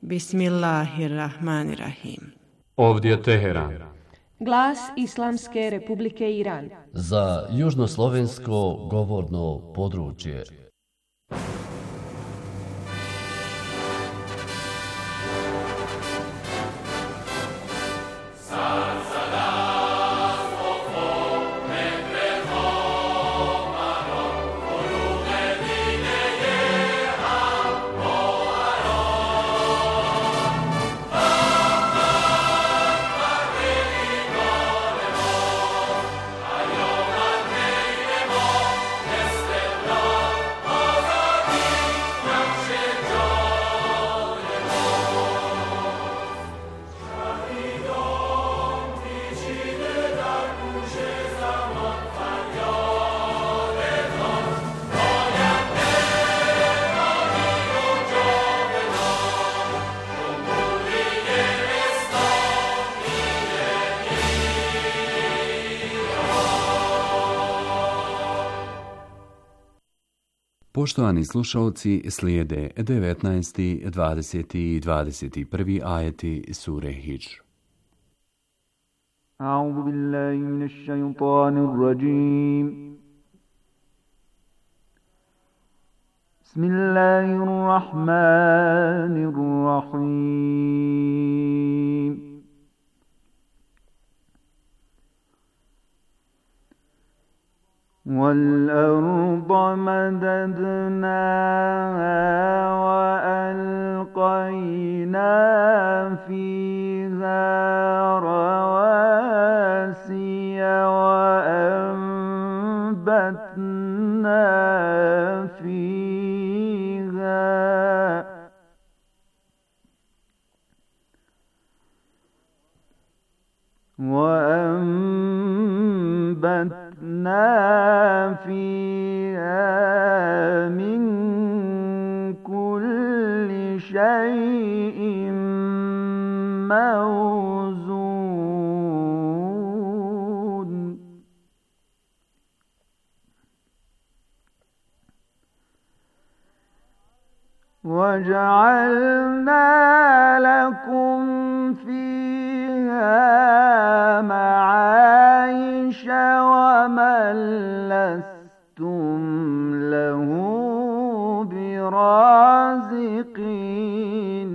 Bismillahirrahmanirrahim. Ovdje je Teheran. Glas Islamske Republike Iran. Za južnoslovensko govorno područje. Poštovani slušalci, slijede 19., 20. i 21. ajeti sure Hidžr. A'udhu billahi minash shaytanir rajim. Bismillahir rahmanir rahim. وَالْأَرْضَ مَدَدْنَاهَا وَأَلْقَيْنَا فِيهَا رَوَاسِيَ وَأَنبَتْنَا فيها من كل شيء موزون وجعلنا لكم فيها معايش ومن لستم له برازقين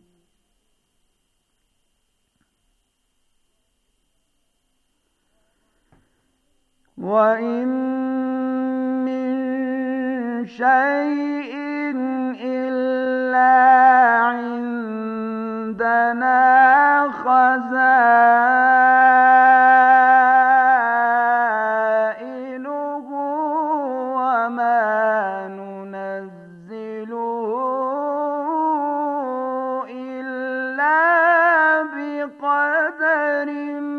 وإن من شيء إلا عندنا خزائنه وما ننزله إلا بقدر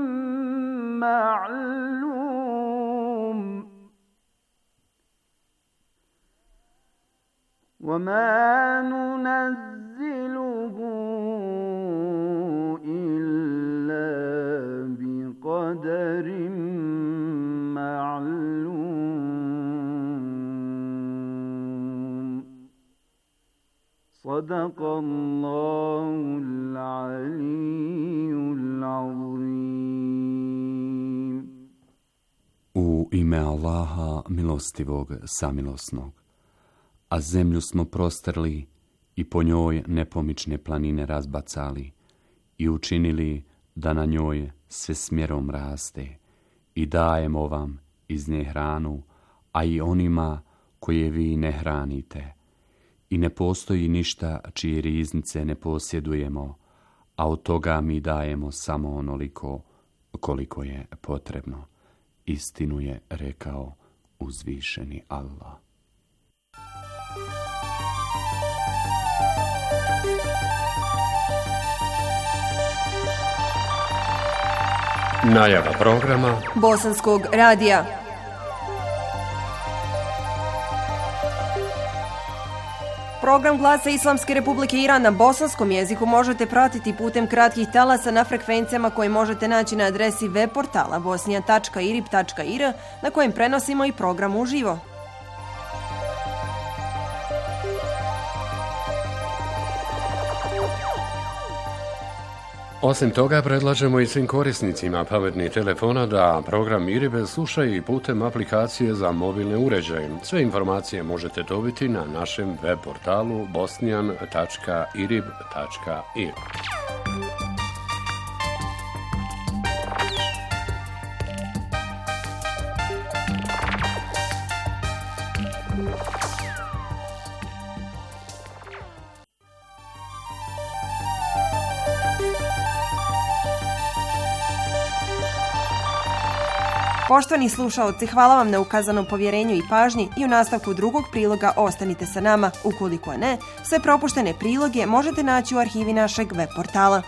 معلوم وما ننزله إلا بقدر معلوم صدق الله العلي العظيم. U ime Allaha milostivog samilosnog. A zemlju smo prostrli i po njoj nepomične planine razbacali i učinili da na njoj sve smjerom raste i dajemo vam iz nje hranu, a i onima koje vi ne hranite. I ne postoji ništa čije riznice ne posjedujemo, a od toga mi dajemo samo onoliko koliko je potrebno. Istinu je rekao uzvišeni Allah. Najava programa Bosanskog radija. Program Glasa Islamske Republike Iran na bosanskom jeziku možete pratiti putem kratkih talasa na frekvencijama koje možete naći na adresi web portala bosnija.irib.ir na kojem prenosimo i program uživo. Osim toga, predlažemo i svim korisnicima pametnih telefona da program IRIB slušaju i putem aplikacije za mobilne uređaje. Sve informacije možete dobiti na našem web portalu bosnian.irib.ir. Poštovani slušaoci, hvala vam na ukazanom povjerenju i pažnji i u nastavku drugog priloga ostanite sa nama. Ukoliko ne, sve propuštene priloge možete naći u arhivi našeg web portala.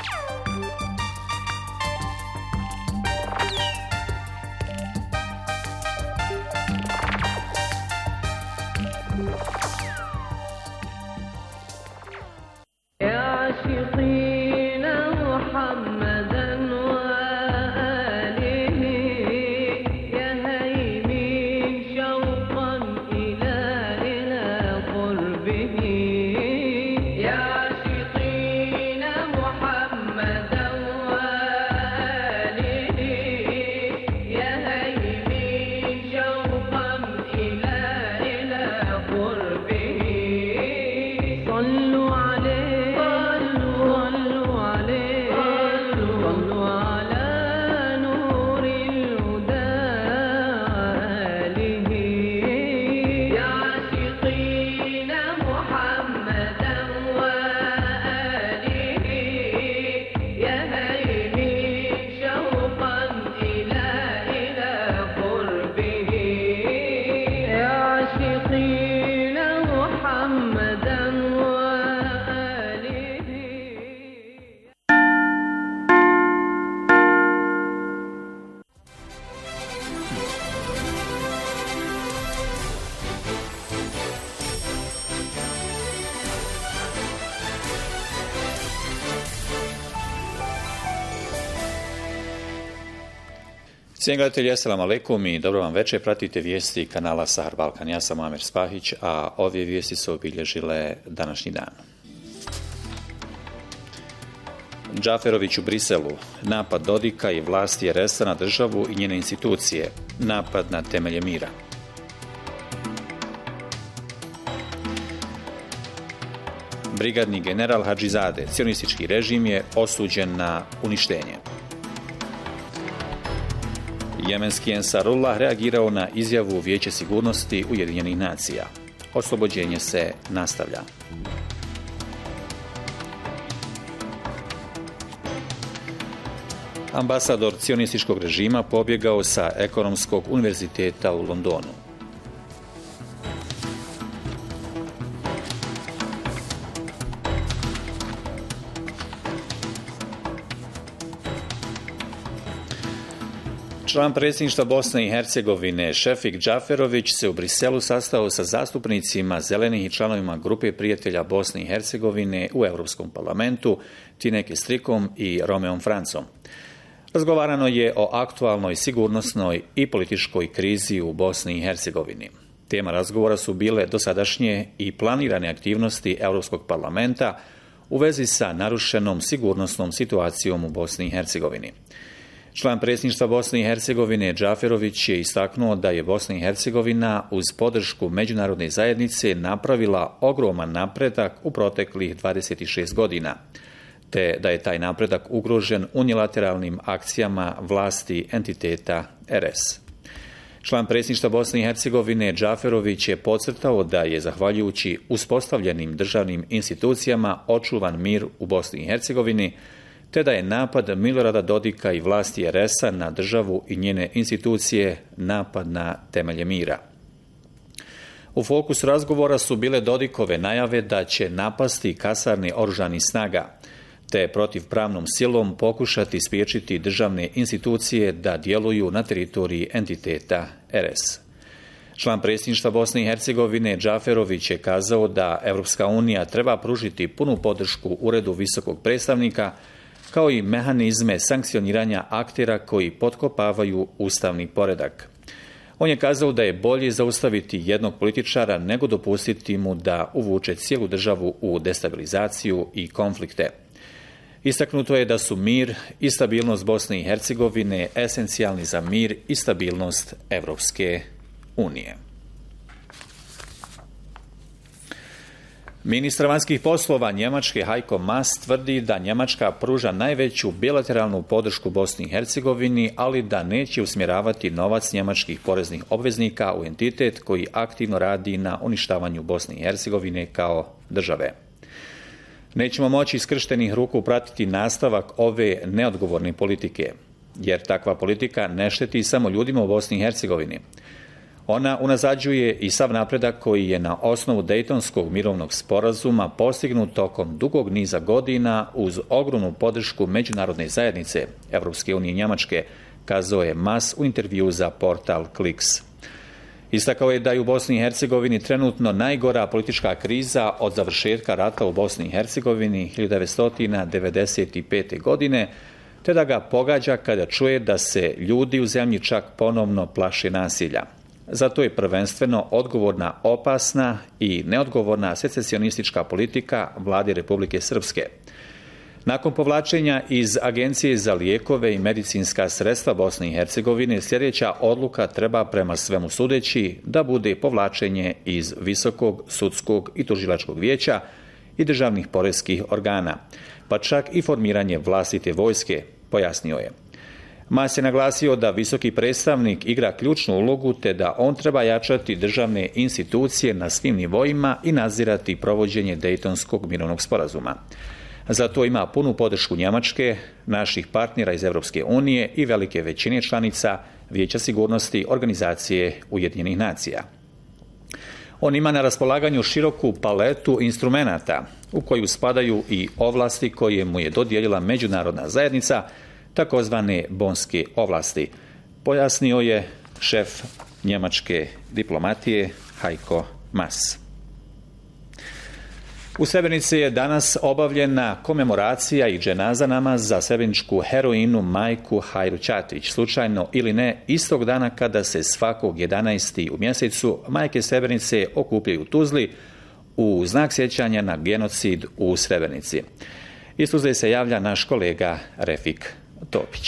Cijenjeni gledatelji, assalamu alaikum i dobro vam večer. Pratite vijesti kanala Sahar Balkan. Ja sam Amer Spahić, a ove vijesti su obilježile današnji dan. Džaferović u Briselu. Napad Dodika i vlasti RS-a na državu i njene institucije. Napad na temelje mira. Brigadni general Hadžizade. Cionistički režim je osuđen na uništenje. Jemenski Ensarullah reagirao na izjavu Vijeća sigurnosti Ujedinjenih nacija. Oslobođenje se nastavlja. Ambasador cionističkog režima pobjegao sa Ekonomskog univerziteta u Londonu. Član predsjedništva Bosne i Hercegovine Šefik Džaferović se u Briselu sastao sa zastupnicima Zelenih i članovima grupe prijatelja Bosne i Hercegovine u Europskom parlamentu Tineke Strikom i Romeom Francom. Razgovarano je o aktualnoj sigurnosnoj i političkoj krizi u Bosni i Hercegovini. Tema razgovora su bile dosadašnje i planirane aktivnosti Europskog parlamenta u vezi sa narušenom sigurnosnom situacijom u Bosni i Hercegovini. Član predsjedništva Bosne i Hercegovine Džaferović je istaknuo da je Bosna i Hercegovina uz podršku međunarodne zajednice napravila ogroman napredak u proteklih 26 godina, te da je taj napredak ugrožen unilateralnim akcijama vlasti entiteta RS. Član predsjedništva Bosne i Hercegovine Džaferović je podcrtao da je zahvaljujući uspostavljenim državnim institucijama očuvan mir u Bosni i Hercegovini, te da je napad Milorada Dodika i vlasti RS-a na državu i njene institucije napad na temelje mira. U fokusu razgovora su bile Dodikove najave da će napasti kasarne oružanih snaga, te protivpravnom silom pokušati spriječiti državne institucije da djeluju na teritoriji entiteta RS. Član predsjedništva Bosne i Hercegovine Džaferović je kazao da Europska unija treba pružiti punu podršku Uredu visokog predstavnika, kao i mehanizme sankcioniranja aktera koji potkopavaju ustavni poredak. On je kazao da je bolje zaustaviti jednog političara nego dopustiti mu da uvuče cijelu državu u destabilizaciju i konflikte. Istaknuto je da su mir i stabilnost Bosne i Hercegovine esencijalni za mir i stabilnost Evropske unije. Ministar vanjskih poslova Njemačke Heiko Maas tvrdi da Njemačka pruža najveću bilateralnu podršku Bosni i Hercegovini, ali da neće usmjeravati novac njemačkih poreznih obveznika u entitet koji aktivno radi na uništavanju Bosne i Hercegovine kao države. Nećemo moći iskrštenih ruku pratiti nastavak ove neodgovorne politike, jer takva politika ne šteti samo ljudima u Bosni i Hercegovini. Ona unazađuje i sav napredak koji je na osnovu Dejtonskog mirovnog sporazuma postignut tokom dugog niza godina uz ogromnu podršku međunarodne zajednice Evropske unije i Njemačke, kazao je Maas u intervju za portal Kliks. Istakao je da je u Bosni i Hercegovini trenutno najgora politička kriza od završetka rata u Bosni i Hercegovini 1995. godine, te da ga pogađa kada čuje da se ljudi u zemlji čak ponovno plaše nasilja. Zato je prvenstveno odgovorna opasna i neodgovorna secesionistička politika vlade Republike Srpske. Nakon povlačenja iz Agencije za lijekove i medicinska sredstva Bosne i Hercegovine, sljedeća odluka treba prema svemu sudeći da bude povlačenje iz Visokog sudskog i tužilačkog vijeća i državnih poreskih organa, pa čak i formiranje vlastite vojske, pojasnio je. Maas je naglasio da visoki predstavnik igra ključnu ulogu te da on treba jačati državne institucije na svim nivoima i nadzirati provođenje Dejtonskog mirovnog sporazuma. Zato ima punu podršku Njemačke, naših partnera iz Evropske unije i velike većine članica Vijeća sigurnosti Organizacije Ujedinjenih nacija. On ima na raspolaganju široku paletu instrumenata u koju spadaju i ovlasti koje mu je dodijelila međunarodna zajednica, takozvane bonske ovlasti, pojasnio je šef njemačke diplomatije Heiko Maas. U Srebrenici je danas obavljena komemoracija i dženaza namaz za srebreničku heroinu majku Hajru Ćatić. Slučajno ili ne, istog dana kada se svakog 11. u mjesecu majke Srebrenice okupljaju u Tuzli u znak sjećanja na genocid u Srebrenici. Iz Tuzle se javlja naš kolega Refik Topić.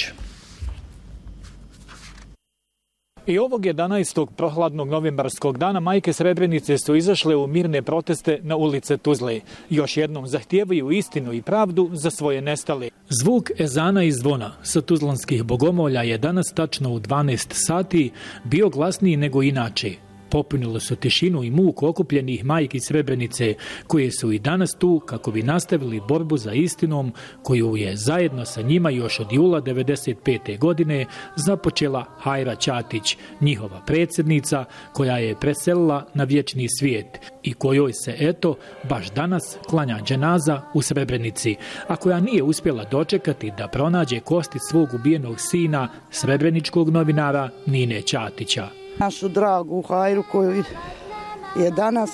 I ovog 11. prohladnog novembarskog dana majke Srebrenice su izašle u mirne proteste na ulice Tuzle. Još jednom zahtijevaju istinu i pravdu za svoje nestale. Zvuk ezana i zvona sa tuzlanskih bogomolja je danas tačno u 12 sati bio glasniji nego inače. Popunilo su tišinu i muk okupljenih majki Srebrenice, koje su i danas tu kako bi nastavili borbu za istinom koju je zajedno sa njima još od jula 1995. godine započela Hajra Ćatić, njihova predsjednica koja je preselila na vječni svijet i kojoj se eto baš danas klanja dženaza u Srebrenici, a koja nije uspjela dočekati da pronađe kosti svog ubijenog sina, srebreničkog novinara Nine Ćatića. Našu dragu Hajru koju je danas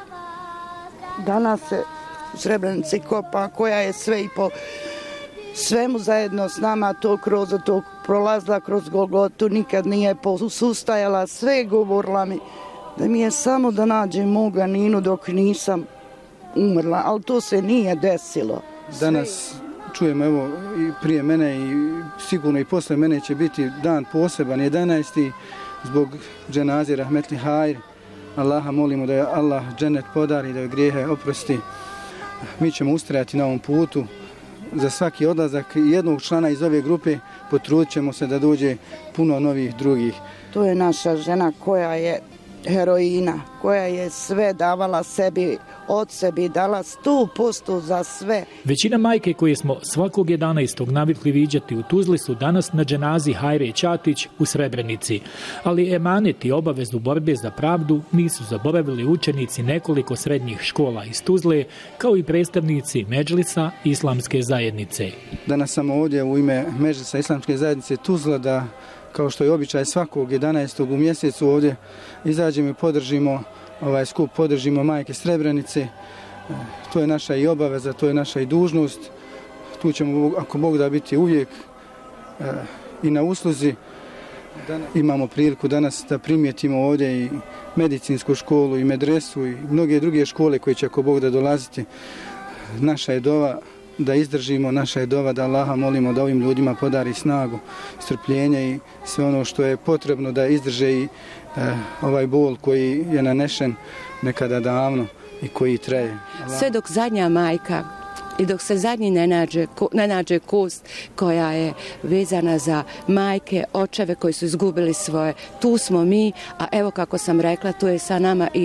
se u Srebrenici kopa, koja je sve i po svemu zajedno s nama to prolazila kroz Golgotu, nikad nije posustajala, sve govorila mi da mi je samo da nađem moga Ninu dok nisam umrla, ali to se nije desilo. Danas čujemo, evo, i prije mene i sigurno i posle mene će biti dan poseban, 11. zbog dženaze rahmetli Hajr. Allaha molimo da je Allah džennet podari, da je grijehe oprosti. Mi ćemo ustrajati na ovom putu. Za svaki odlazak jednog člana iz ove grupe potrudit ćemo se da dođe puno novih drugih. To je naša žena koja je heroina, koja je sve davala sebi, od sebi, dala 100% za sve. Većina majke koje smo svakog 11. navikli viđati u Tuzli su danas na dženazi Hajre Ćatić u Srebrenici. Ali emanet i obavezu borbe za pravdu nisu zaboravili učenici nekoliko srednjih škola iz Tuzle, kao i predstavnici Medžlisa Islamske zajednice. Danas sam ovdje u ime Medžlisa Islamske zajednice Tuzla da, kao što je običaj svakog 11. u mjesecu, ovdje izađemo i podržimo ovaj skup, podržimo majke Srebrenice. To je naša i obaveza, to je naša i dužnost. Tu ćemo, ako Bog da, biti uvijek i na usluzi. Imamo priliku danas da primijetimo ovdje i medicinsku školu i medresu i mnoge druge škole koje će, ako Bog da, dolaziti. Naša je dova da izdržimo. Naša je dova da Allaha molimo da ovim ljudima podari snagu, strpljenje i sve ono što je potrebno da izdrže i ovaj bol koji je nanešen nekada davno i koji traje. Sve dok zadnja majka i dok se zadnji ne nađe kost koja je vezana za majke, očeve koji su izgubili svoje, tu smo mi, a evo kako sam rekla, tu je sa nama i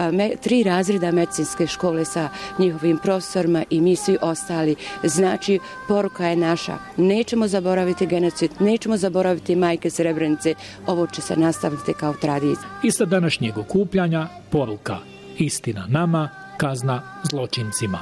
3 razreda medicinske škole sa njihovim profesorima i mi svi ostali. Znači, poruka je naša, nećemo zaboraviti genocid, nećemo zaboraviti majke Srebrenice, ovo će se nastaviti kao tradicija. Ista današnjeg okupljanja poruka, istina nama, kazna zločincima.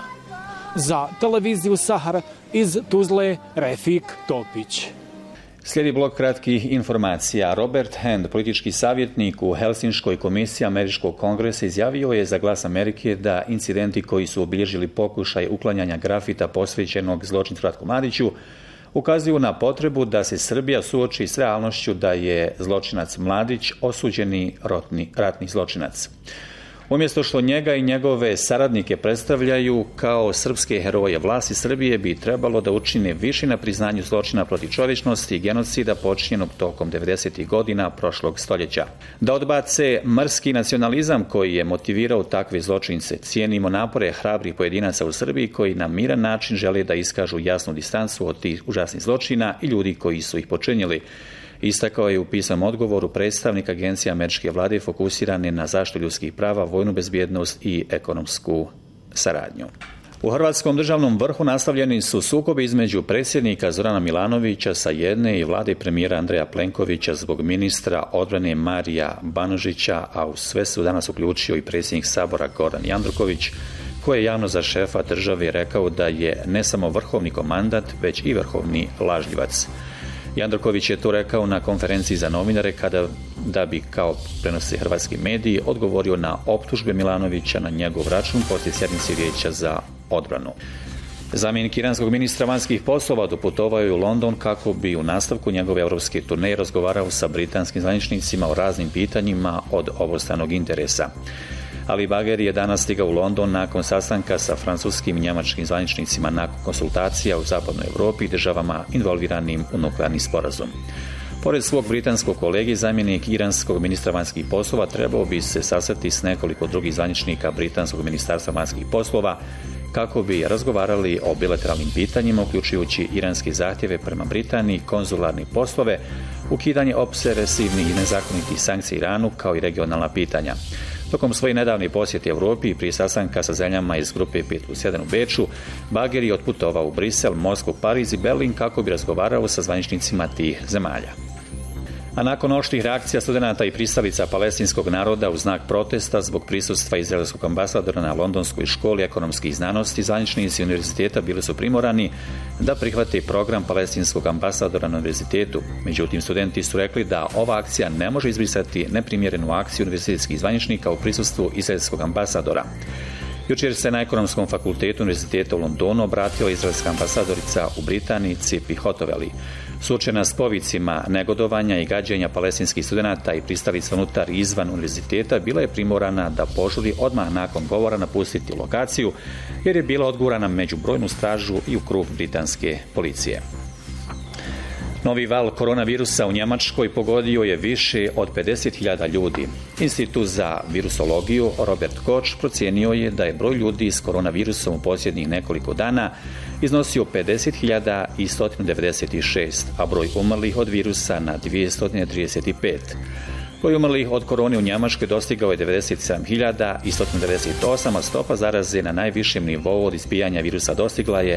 Za televiziju Sahara iz Tuzle, Refik Topić. Slijedi blok kratkih informacija. Robert Hand, politički savjetnik u Helsinškoj komisiji Američkog kongresa, izjavio je za Glas Amerike da incidenti koji su obilježili pokušaj uklanjanja grafita posvećenog zločincu Ratku Mladiću ukazuju na potrebu da se Srbija suoči s realnošću da je zločinac Mladić osuđeni ratni zločinac. Umjesto što njega i njegove saradnike predstavljaju kao srpske heroje, vlasti Srbije bi trebalo da učine više na priznanju zločina protiv čovječnosti i genocida počinjenog tokom 90. godina prošlog stoljeća. Da odbace mrski nacionalizam koji je motivirao takve zločince. Cijenimo napore hrabrih pojedinaca u Srbiji koji na miran način žele da iskažu jasnu distancu od tih užasnih zločina i ljudi koji su ih počinili. Istakao je u pisanom odgovoru predstavnik agencije američke vlade fokusirane na zaštitu ljudskih prava, vojnu bezbjednost i ekonomsku saradnju. U hrvatskom državnom vrhu nastavljeni su sukobi između predsjednika Zorana Milanovića sa jedne i vlade premijera Andreja Plenkovića zbog ministra odbrane Marija Banožića, a u sve su danas uključio i predsjednik Sabora Gordan Jandroković, koji je javno za šefa države rekao da je ne samo vrhovni komandant, već i vrhovni lažljivac. Jandroković je to rekao na konferenciji za novinare da bi, kao prenose hrvatski mediji, odgovorio na optužbe Milanovića na njegov račun poslije sjednice Vijeća za odbranu. Zamjenik iranskog ministra vanjskih poslova doputovao je u London kako bi u nastavku njegove europske turneje razgovarao sa britanskim zvaničnicima o raznim pitanjima od obostranog interesa. Ali Bagher je danas stigao u London nakon sastanka sa francuskim i njemačkim zvaničnicima nakon konsultacija u zapadnoj Europi i državama involviranim u nuklearni sporazum. Pored svog britanskog kolege, zamjenik iranskog ministra vanjskih poslova trebao bi se sastati s nekoliko drugih zvaničnika britanskog ministarstva vanjskih poslova kako bi razgovarali o bilateralnim pitanjima, uključujući iranske zahtjeve prema Britaniji, konzularne poslove, ukidanje opsesivnih i nezakonitih sankcija Iranu, kao i regionalna pitanja. Tokom svoje nedavne posjete Europi i prije sastanka sa zemljama iz grupe 5+1 u Beču, Bagher je otputovao u Brisel, Moskvu, Pariz i Berlin kako bi razgovarao sa zvaničnicima tih zemalja. A nakon oštrih reakcija studenata i pristalica palestinskog naroda u znak protesta zbog prisustva izraelskog ambasadora na Londonskoj školi ekonomskih znanosti, zvaničnici univerziteta bili su primorani da prihvate program palestinskog ambasadora na univerzitetu. Međutim, studenti su rekli da ova akcija ne može izbrisati neprimjerenu akciju univerzitetskih zvaničnika u prisustvu izraelskog ambasadora. Jučer se na ekonomskom fakultetu univerziteta u Londonu obratila izraelska ambasadorica u Britaniji Tzipi Hotovely. Suočena s povicima negodovanja i gađenja palestinskih studenata i pristalica unutar i izvan univerziteta, bila je primorana da požuri odmah nakon govora napustiti lokaciju, jer je bila odgurana među brojnu stražu i u krug britanske policije. Novi val koronavirusa u Njemačkoj pogodio je više od 50.000 ljudi. Institut za virusologiju Robert Koch procijenio je da je broj ljudi s koronavirusom u posljednjih nekoliko dana iznosio 50.196, a broj umrlih od virusa na 235. Broj umrlih od korone u Njemačkoj dostigao je 97.198, a stopa zaraze na najvišem nivou od izbijanja virusa dostigla je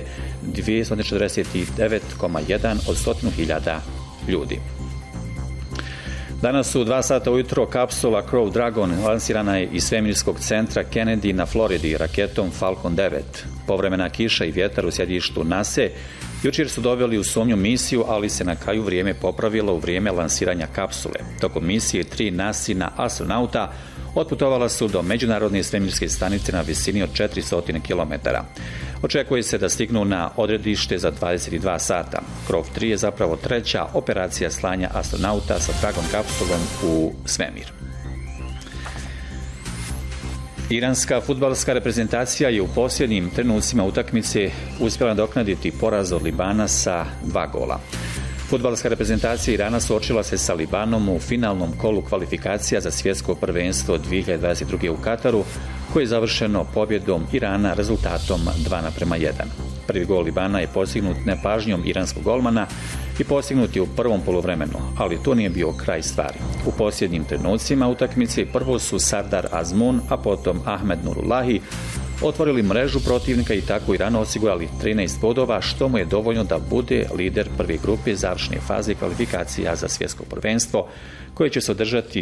249,1 od 100.000 ljudi. Danas u 2 sata ujutro kapsula Crew Dragon lansirana je iz svemirskog centra Kennedy na Floridi raketom Falcon 9. Povremena kiša i vjetar u sjedištu NASA jučer su doveli u sumnju misiju, ali se na kraju vrijeme popravilo u vrijeme lansiranja kapsule. Tokom misije 3 NASA-ina astronauta otputovala su do međunarodne svemirske stanice na visini od 400 km. Očekuje se da stignu na odredište za 22 sata. Crew 3 je zapravo treća operacija slanja astronauta sa Dragon kapsulom u svemir. Iranska fudbalska reprezentacija je u posljednjim trenucima utakmice uspjela nadoknaditi poraz od Libana sa 2 gola. Fudbalska reprezentacija Irana suočila se sa Libanom u finalnom kolu kvalifikacija za svjetsko prvenstvo 2022. u Kataru, koje je završeno pobjedom Irana rezultatom 2:1. Prvi gol Libana je postignut nepažnjom iranskog golmana i postignut je u prvom poluvremenu, ali to nije bio kraj stvari. U posljednjim trenucima utakmice prvo su Sardar Azmoun, a potom Ahmed Nurullahi otvorili mrežu protivnika i tako Iranu osigurali 13 bodova, što mu je dovoljno da bude lider prve grupe završne faze kvalifikacija za svjetsko prvenstvo, koje će se održati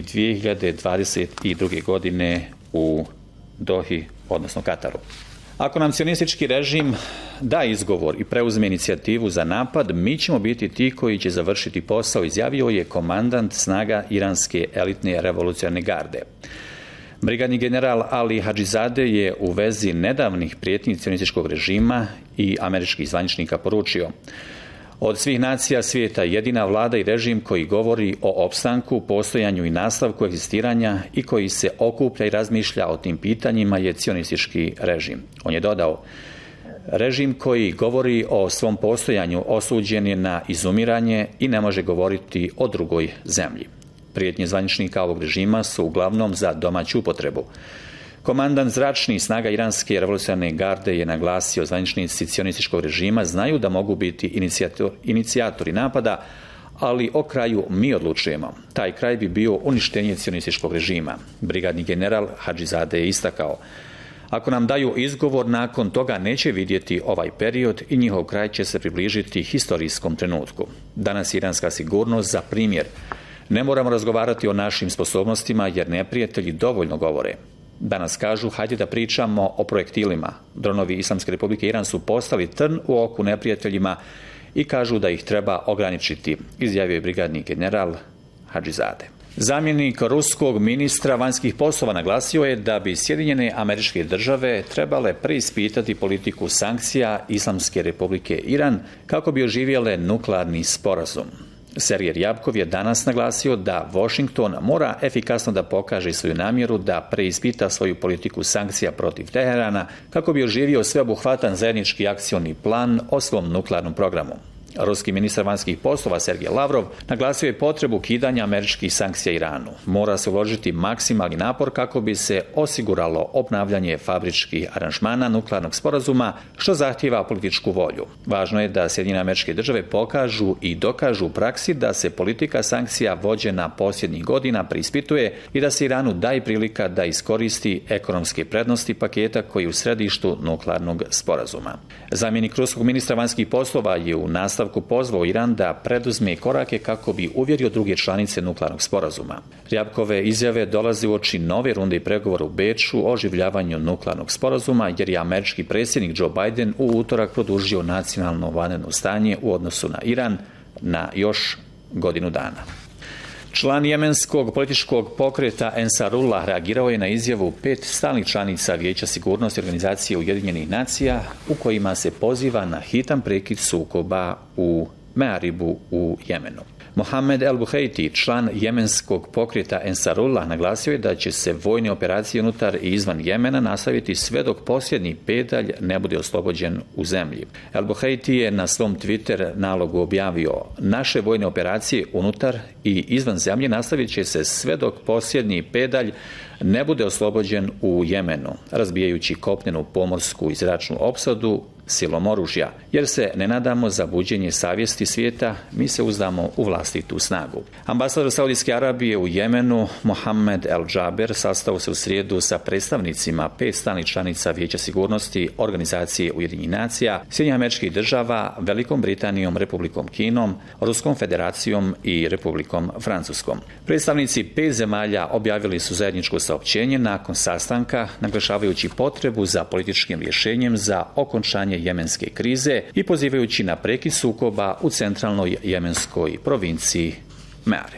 2022. godine u Dohi, odnosno Kataru. Ako nam sionistički režim da izgovor i preuzme inicijativu za napad, mi ćemo biti ti koji će završiti posao, izjavio je komandant snaga iranske elitne revolucionarne garde. Brigadni general Ali Hadžizade je u vezi nedavnih prijetnji sionističkog režima i američkih zvaničnika poručio: od svih nacija svijeta jedina vlada i režim koji govori o opstanku, postojanju i nastavku egzistiranja i koji se okuplja i razmišlja o tim pitanjima je sionistički režim. On je dodao: režim koji govori o svom postojanju osuđen je na izumiranje i ne može govoriti o drugoj zemlji. Prijetnje zvaničnika ovog režima su uglavnom za domaću upotrebu. Komandant zračnih snaga iranske revolucionarne garde je naglasio: zvaničnici sionističkog režima znaju da mogu biti inicijatori napada, ali o kraju mi odlučujemo. Taj kraj bi bio uništenje sionističkog režima. Brigadni general Hadžizade je istakao: ako nam daju izgovor, nakon toga neće vidjeti ovaj period i njihov kraj će se približiti historijskom trenutku. Danas iranska sigurnost za primjer. Ne moramo razgovarati o našim sposobnostima jer neprijatelji dovoljno govore. Danas kažu: hajde da pričamo o projektilima. Dronovi Islamske republike Iran su postali trn u oku neprijateljima i kažu da ih treba ograničiti, izjavio je brigadni general Hadžizade. Zamjenik ruskog ministra vanjskih poslova naglasio je da bi Sjedinjene Američke Države trebale preispitati politiku sankcija Islamske republike Iran kako bi oživjele nuklearni sporazum. Sergej Ryabkov je danas naglasio da Washington mora efikasno da pokaže svoju namjeru da preispita svoju politiku sankcija protiv Teherana kako bi oživio sveobuhvatan zajednički akcioni plan o svom nuklearnom programu. Ruski ministar vanjskih poslova Sergej Lavrov naglasio je potrebu ukidanja američkih sankcija Iranu. Mora se uložiti maksimalni napor kako bi se osiguralo obnavljanje fabričkih aranžmana nuklearnog sporazuma, što zahtijeva političku volju. Važno je da Sjedinjene Američke Države pokažu i dokažu u praksi da se politika sankcija vođena posljednjih godina preispituje i da se Iranu daje prilika da iskoristi ekonomske prednosti paketa koji je u središtu nuklearnog sporazuma. Zamjenik ruskog ministra vanjskih poslova je u nastavku pozvao Iran da preduzme korake kako bi uvjerio druge članice nuklearnog sporazuma. Ryabkove izjave dolaze uoči nove runde pregovora u Beču o oživljavanju nuklearnog sporazuma, jer je američki predsjednik Joe Biden u utorak produžio nacionalno vanredno stanje u odnosu na Iran na još godinu dana. Član jemenskog političkog pokreta Ensarullah reagirao je na izjavu 5 stalnih članica Vijeća sigurnosti Organizacije Ujedinjenih nacija u kojima se poziva na hitan prekid sukoba u Mearibu u Jemenu. Mohamed el-Buheiti, član jemenskog pokreta Ensarullah, naglasio je da će se vojne operacije unutar i izvan Jemena nastaviti sve dok posljednji pedalj ne bude oslobođen u zemlji. El-Buheiti je na svom Twitter nalogu objavio: naše vojne operacije unutar i izvan zemlje nastavit će se sve dok posljednji pedalj ne bude oslobođen u Jemenu, razbijajući kopnenu, pomorsku i zračnu opsadu silom oružja. Jer se ne nadamo za buđenje savjesti svijeta, mi se uzdamo u vlastitu snagu. Ambasador Saudijske Arabije u Jemenu, Mohamed El Džaber, sastao se u srijedu sa predstavnicima 5 stalnih članica Vijeća sigurnosti Organizacije Ujedinjenih nacija, Sjedinjenih Američkih Država, Velikom Britanijom, Republikom Kinom, Ruskom Federacijom i Republikom Francuskom. Predstavnici 5 zemalja objavili su zajedničko saopćenje nakon sastanka, naglašavajući potrebu za političkim rješenjem za okončanje jemenske krize i pozivajući na prekid sukoba u centralnoj jemenskoj provinciji Mearib.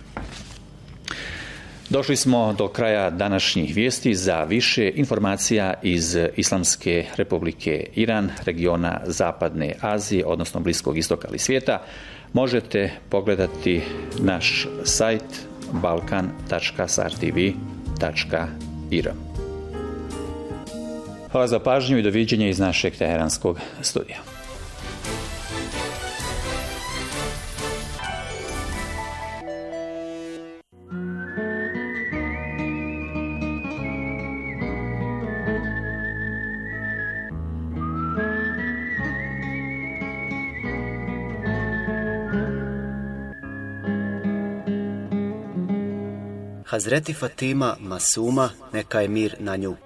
Došli smo do kraja današnjih vijesti. Za više informacija iz Islamske republike Iran, regiona Zapadne Azije, odnosno Bliskog istoka ili svijeta, možete pogledati naš sajt balkan.sartv.ir. Hvala za pažnju i doviđenje iz našeg teheranskog studija. Hazreti Fatima Masuma, neka je mir na nju.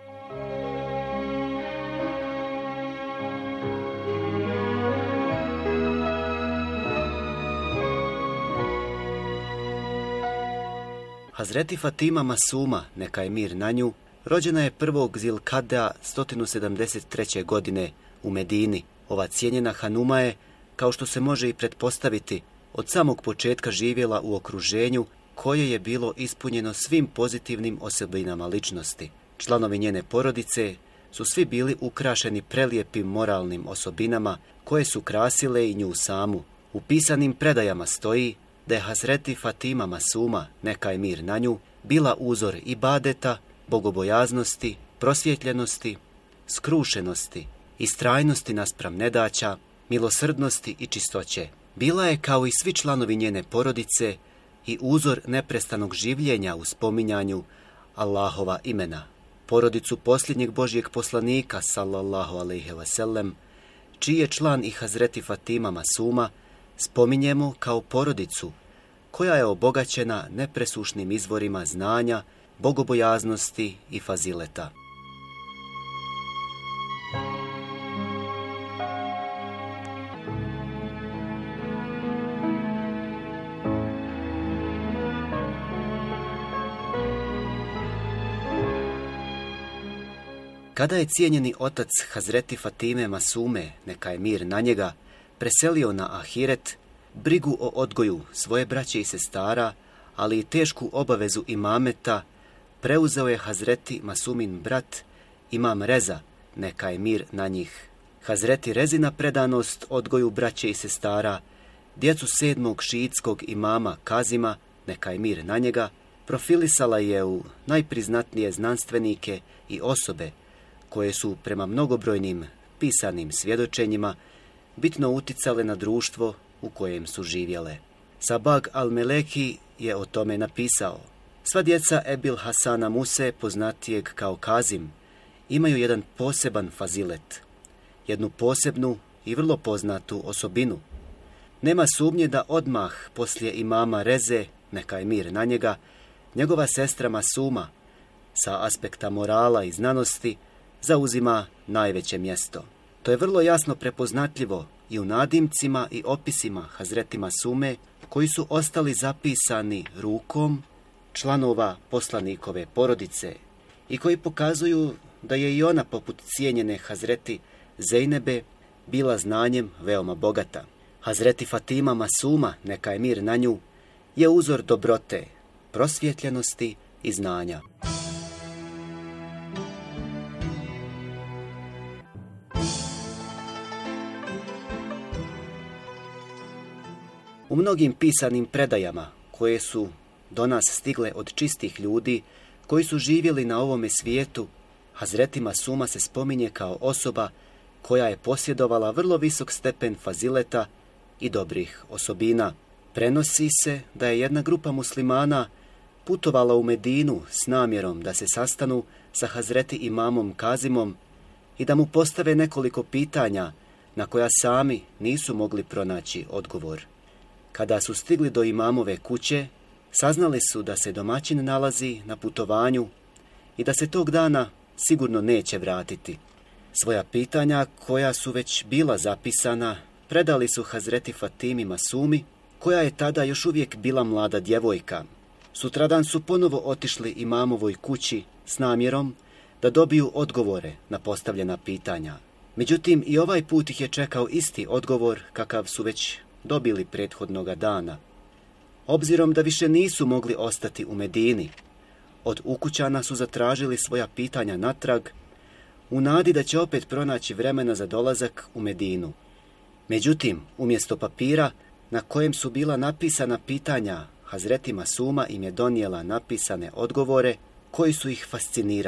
Hazreti Fatima Masuma, neka je mir na nju, rođena je 1. Zilkadea 173. godine u Medini. Ova cijenjena hanuma je, kao što se može i pretpostaviti, od samog početka živjela u okruženju koje je bilo ispunjeno svim pozitivnim osobinama ličnosti. Članovi njene porodice su svi bili ukrašeni prelijepim moralnim osobinama koje su krasile i nju samu. U pisanim predajama stoji da je Hazreti Fatima Masuma, neka je mir na nju, bila uzor ibadeta, bogobojaznosti, prosvjetljenosti, skrušenosti, istrajnosti naspram nedaća, milosrdnosti i čistoće. Bila je, kao i svi članovi njene porodice, i uzor neprestanog življenja u spominjanju Allahova imena. Porodicu posljednjeg Božjeg poslanika, sallallahu alejhi ve sellem, čiji je član i Hazreti Fatima Masuma, spominjemo kao porodicu koja je obogaćena nepresušnim izvorima znanja, bogobojaznosti i fazileta. Kada je cijenjeni otac Hazreti Fatime Masume, neka je mir na njega, preselio na ahiret, brigu o odgoju svoje braće i sestara, ali i tešku obavezu imameta, preuzeo je Hazreti Masumin brat, imam Reza, neka je mir na njih. Hazreti Rezina predanost odgoju braće i sestara, djecu 7. šiitskog imama Kazima, neka je mir na njega, profilisala je u najpriznatnije znanstvenike i osobe koje su prema mnogobrojnim pisanim svjedočenjima bitno uticale na društvo u kojem su živjele. Sabag al-Meleki je o tome napisao: sva djeca Ebil Hasana Muse, poznatijeg kao Kazim, imaju jedan poseban fazilet, jednu posebnu i vrlo poznatu osobinu. Nema sumnje da odmah poslije imama Reze, neka je mir na njega, njegova sestra Masuma, sa aspekta morala i znanosti, zauzima najveće mjesto. To je vrlo jasno prepoznatljivo i u nadimcima i opisima Hazreti Masume, koji su ostali zapisani rukom članova poslanikove porodice i koji pokazuju da je i ona, poput cijenjene Hazreti Zejnebe, bila znanjem veoma bogata. Hazreti Fatima Masuma, neka je mir na nju, je uzor dobrote, prosvjetljenosti i znanja. U mnogim pisanim predajama koje su do nas stigle od čistih ljudi koji su živjeli na ovome svijetu, Hazreti Masuma se spominje kao osoba koja je posjedovala vrlo visok stepen fazileta i dobrih osobina. Prenosi se da je jedna grupa muslimana putovala u Medinu s namjerom da se sastanu sa Hazreti imamom Kazimom i da mu postave nekoliko pitanja na koja sami nisu mogli pronaći odgovor. Kada su stigli do imamove kuće, saznali su da se domaćin nalazi na putovanju i da se tog dana sigurno neće vratiti. Svoja pitanja, koja su već bila zapisana, predali su Hazreti Fatimi Masumi, koja je tada još uvijek bila mlada djevojka. Sutradan su ponovo otišli imamovoj kući s namjerom da dobiju odgovore na postavljena pitanja. Međutim, i ovaj put ih je čekao isti odgovor kakav su već dobili prethodnoga dana. Obzirom da više nisu mogli ostati u Medini, od ukućana su zatražili svoja pitanja natrag, u nadi da će opet pronaći vremena za dolazak u Medinu. Međutim, umjesto papira na kojem su bila napisana pitanja, Hazreti Masuma im je donijela napisane odgovore koji su ih fascinirali.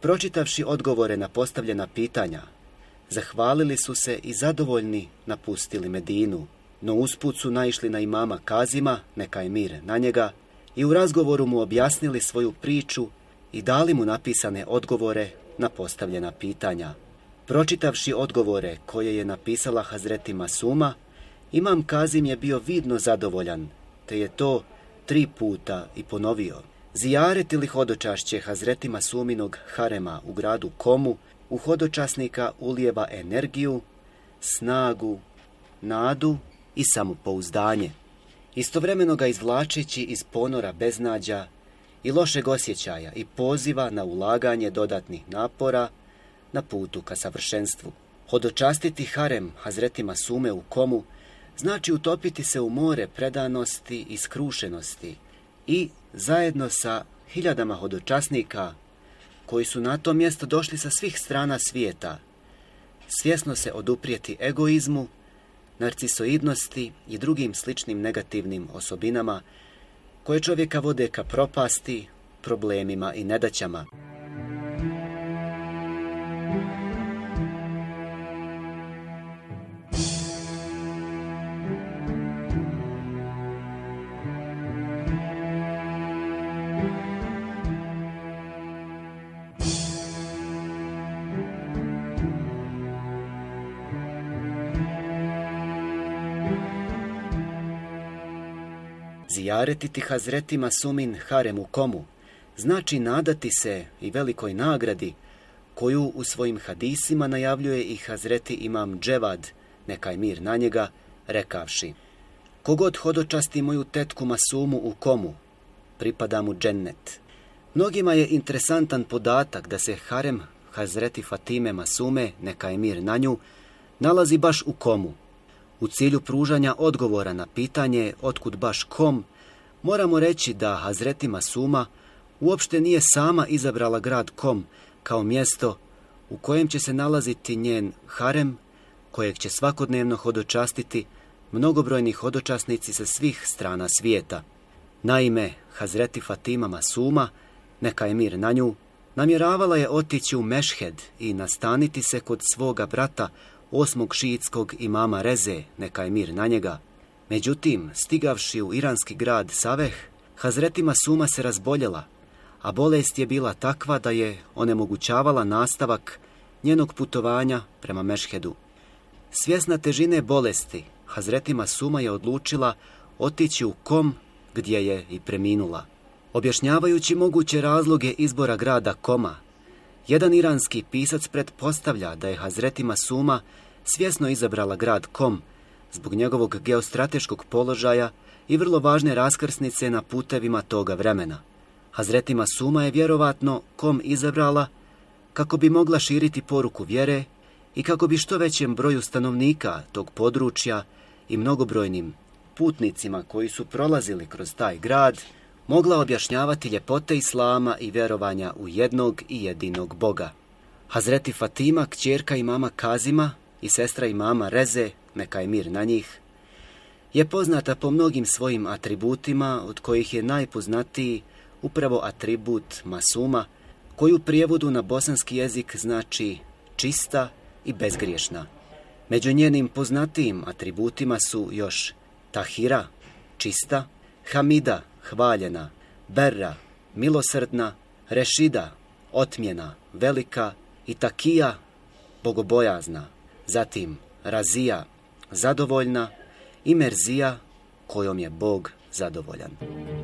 Pročitavši odgovore na postavljena pitanja, zahvalili su se i zadovoljni napustili Medinu, no usput su naišli na imama Kazima, neka je mir na njega, i u razgovoru mu objasnili svoju priču i dali mu napisane odgovore na postavljena pitanja. Pročitavši odgovore koje je napisala Hazreti Masuma, imam Kazim je bio vidno zadovoljan, te je to 3 puta i ponovio. Zijaret ili hodočašće Hazreti Masuminog harema u gradu Komu u hodočasnika ulijeva energiju, snagu, nadu i samopouzdanje, istovremeno ga izvlačeći iz ponora beznađa i lošeg osjećaja i poziva na ulaganje dodatnih napora na putu ka savršenstvu. Hodočastiti harem Hazreti Masume u Komu znači utopiti se u more predanosti i skrušenosti i zajedno sa hiljadama hodočasnika koji su na to mjesto došli sa svih strana svijeta, svjesno se oduprijeti egoizmu, narcisoidnosti i drugim sličnim negativnim osobinama koje čovjeka vode ka propasti, problemima i nedaćama. Zijaretiti Hazreti Masumin harem u Komu znači nadati se i velikoj nagradi koju u svojim hadisima najavljuje i Hazreti imam Dževad, neka je mir na njega, rekavši: kogod hodočasti moju tetku Masumu u Komu, pripada mu džennet. Mnogima je interesantan podatak da se harem Hazreti Fatime Masume, neka je mir na nju, nalazi baš u Komu. U cilju pružanja odgovora na pitanje otkud baš Kom, moramo reći da Hazreti Masuma uopšte nije sama izabrala grad Kom kao mjesto u kojem će se nalaziti njen harem, kojeg će svakodnevno hodočastiti mnogobrojni hodočasnici sa svih strana svijeta. Naime, Hazreti Fatima Masuma, neka je mir na nju, namjeravala je otići u Mešhed i nastaniti se kod svoga brata 8. šiitskog imama Reze, neka je mir na njega. Međutim, stigavši u iranski grad Saveh, Hazreti Masuma se razboljela, a bolest je bila takva da je onemogućavala nastavak njenog putovanja prema Mešhedu. Svjesna težine bolesti, Hazreti Masuma je odlučila otići u Kom, gdje je i preminula. Objašnjavajući moguće razloge izbora grada Koma, jedan iranski pisac pretpostavlja da je Hazreti Masuma svjesno izabrala grad Kom zbog njegovog geostrateškog položaja i vrlo važne raskrsnice na putevima toga vremena. Hazreti Masuma je vjerovatno Kom izabrala kako bi mogla širiti poruku vjere i kako bi što većem broju stanovnika tog područja i mnogobrojnim putnicima koji su prolazili kroz taj grad mogla objašnjavati ljepote Islama i vjerovanja u jednog i jedinog Boga. Hazreti Fatima, kćerka imama Kazima i sestra imama Reze, neka je mir na njih, je poznata po mnogim svojim atributima, od kojih je najpoznatiji upravo atribut Masuma, koji u prijevodu na bosanski jezik znači čista i bezgriješna. Među njenim poznatijim atributima su još Tahira, čista, Hamida, hvaljena, Berra, milosrdna, Rešida, otmjena, velika i Takija, bogobojazna, zatim Razija, zadovoljna i Merzija, kojom je Bog zadovoljan.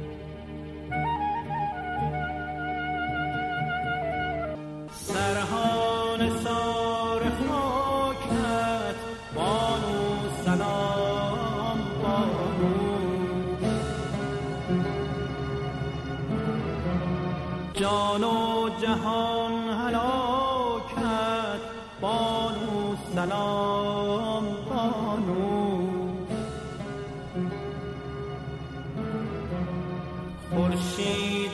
جان و جهان هلاکت بانو سلام بانو خورشید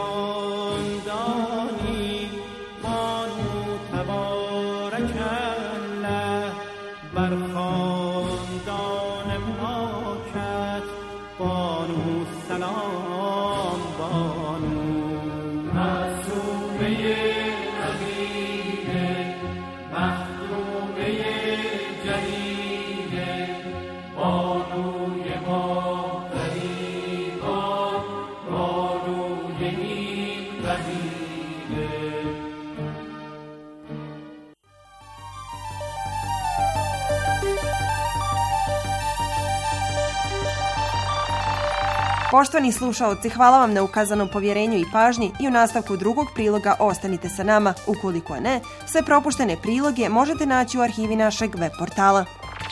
خاندانی بانو تبارک الله بر خاندان پاکت بانو سلام بانو Poštovani slušaoci, hvala vam na ukazanom povjerenju i pažnji i u nastavku drugog priloga ostanite sa nama. Ukoliko ne, sve propuštene priloge možete naći u arhivi našeg web portala.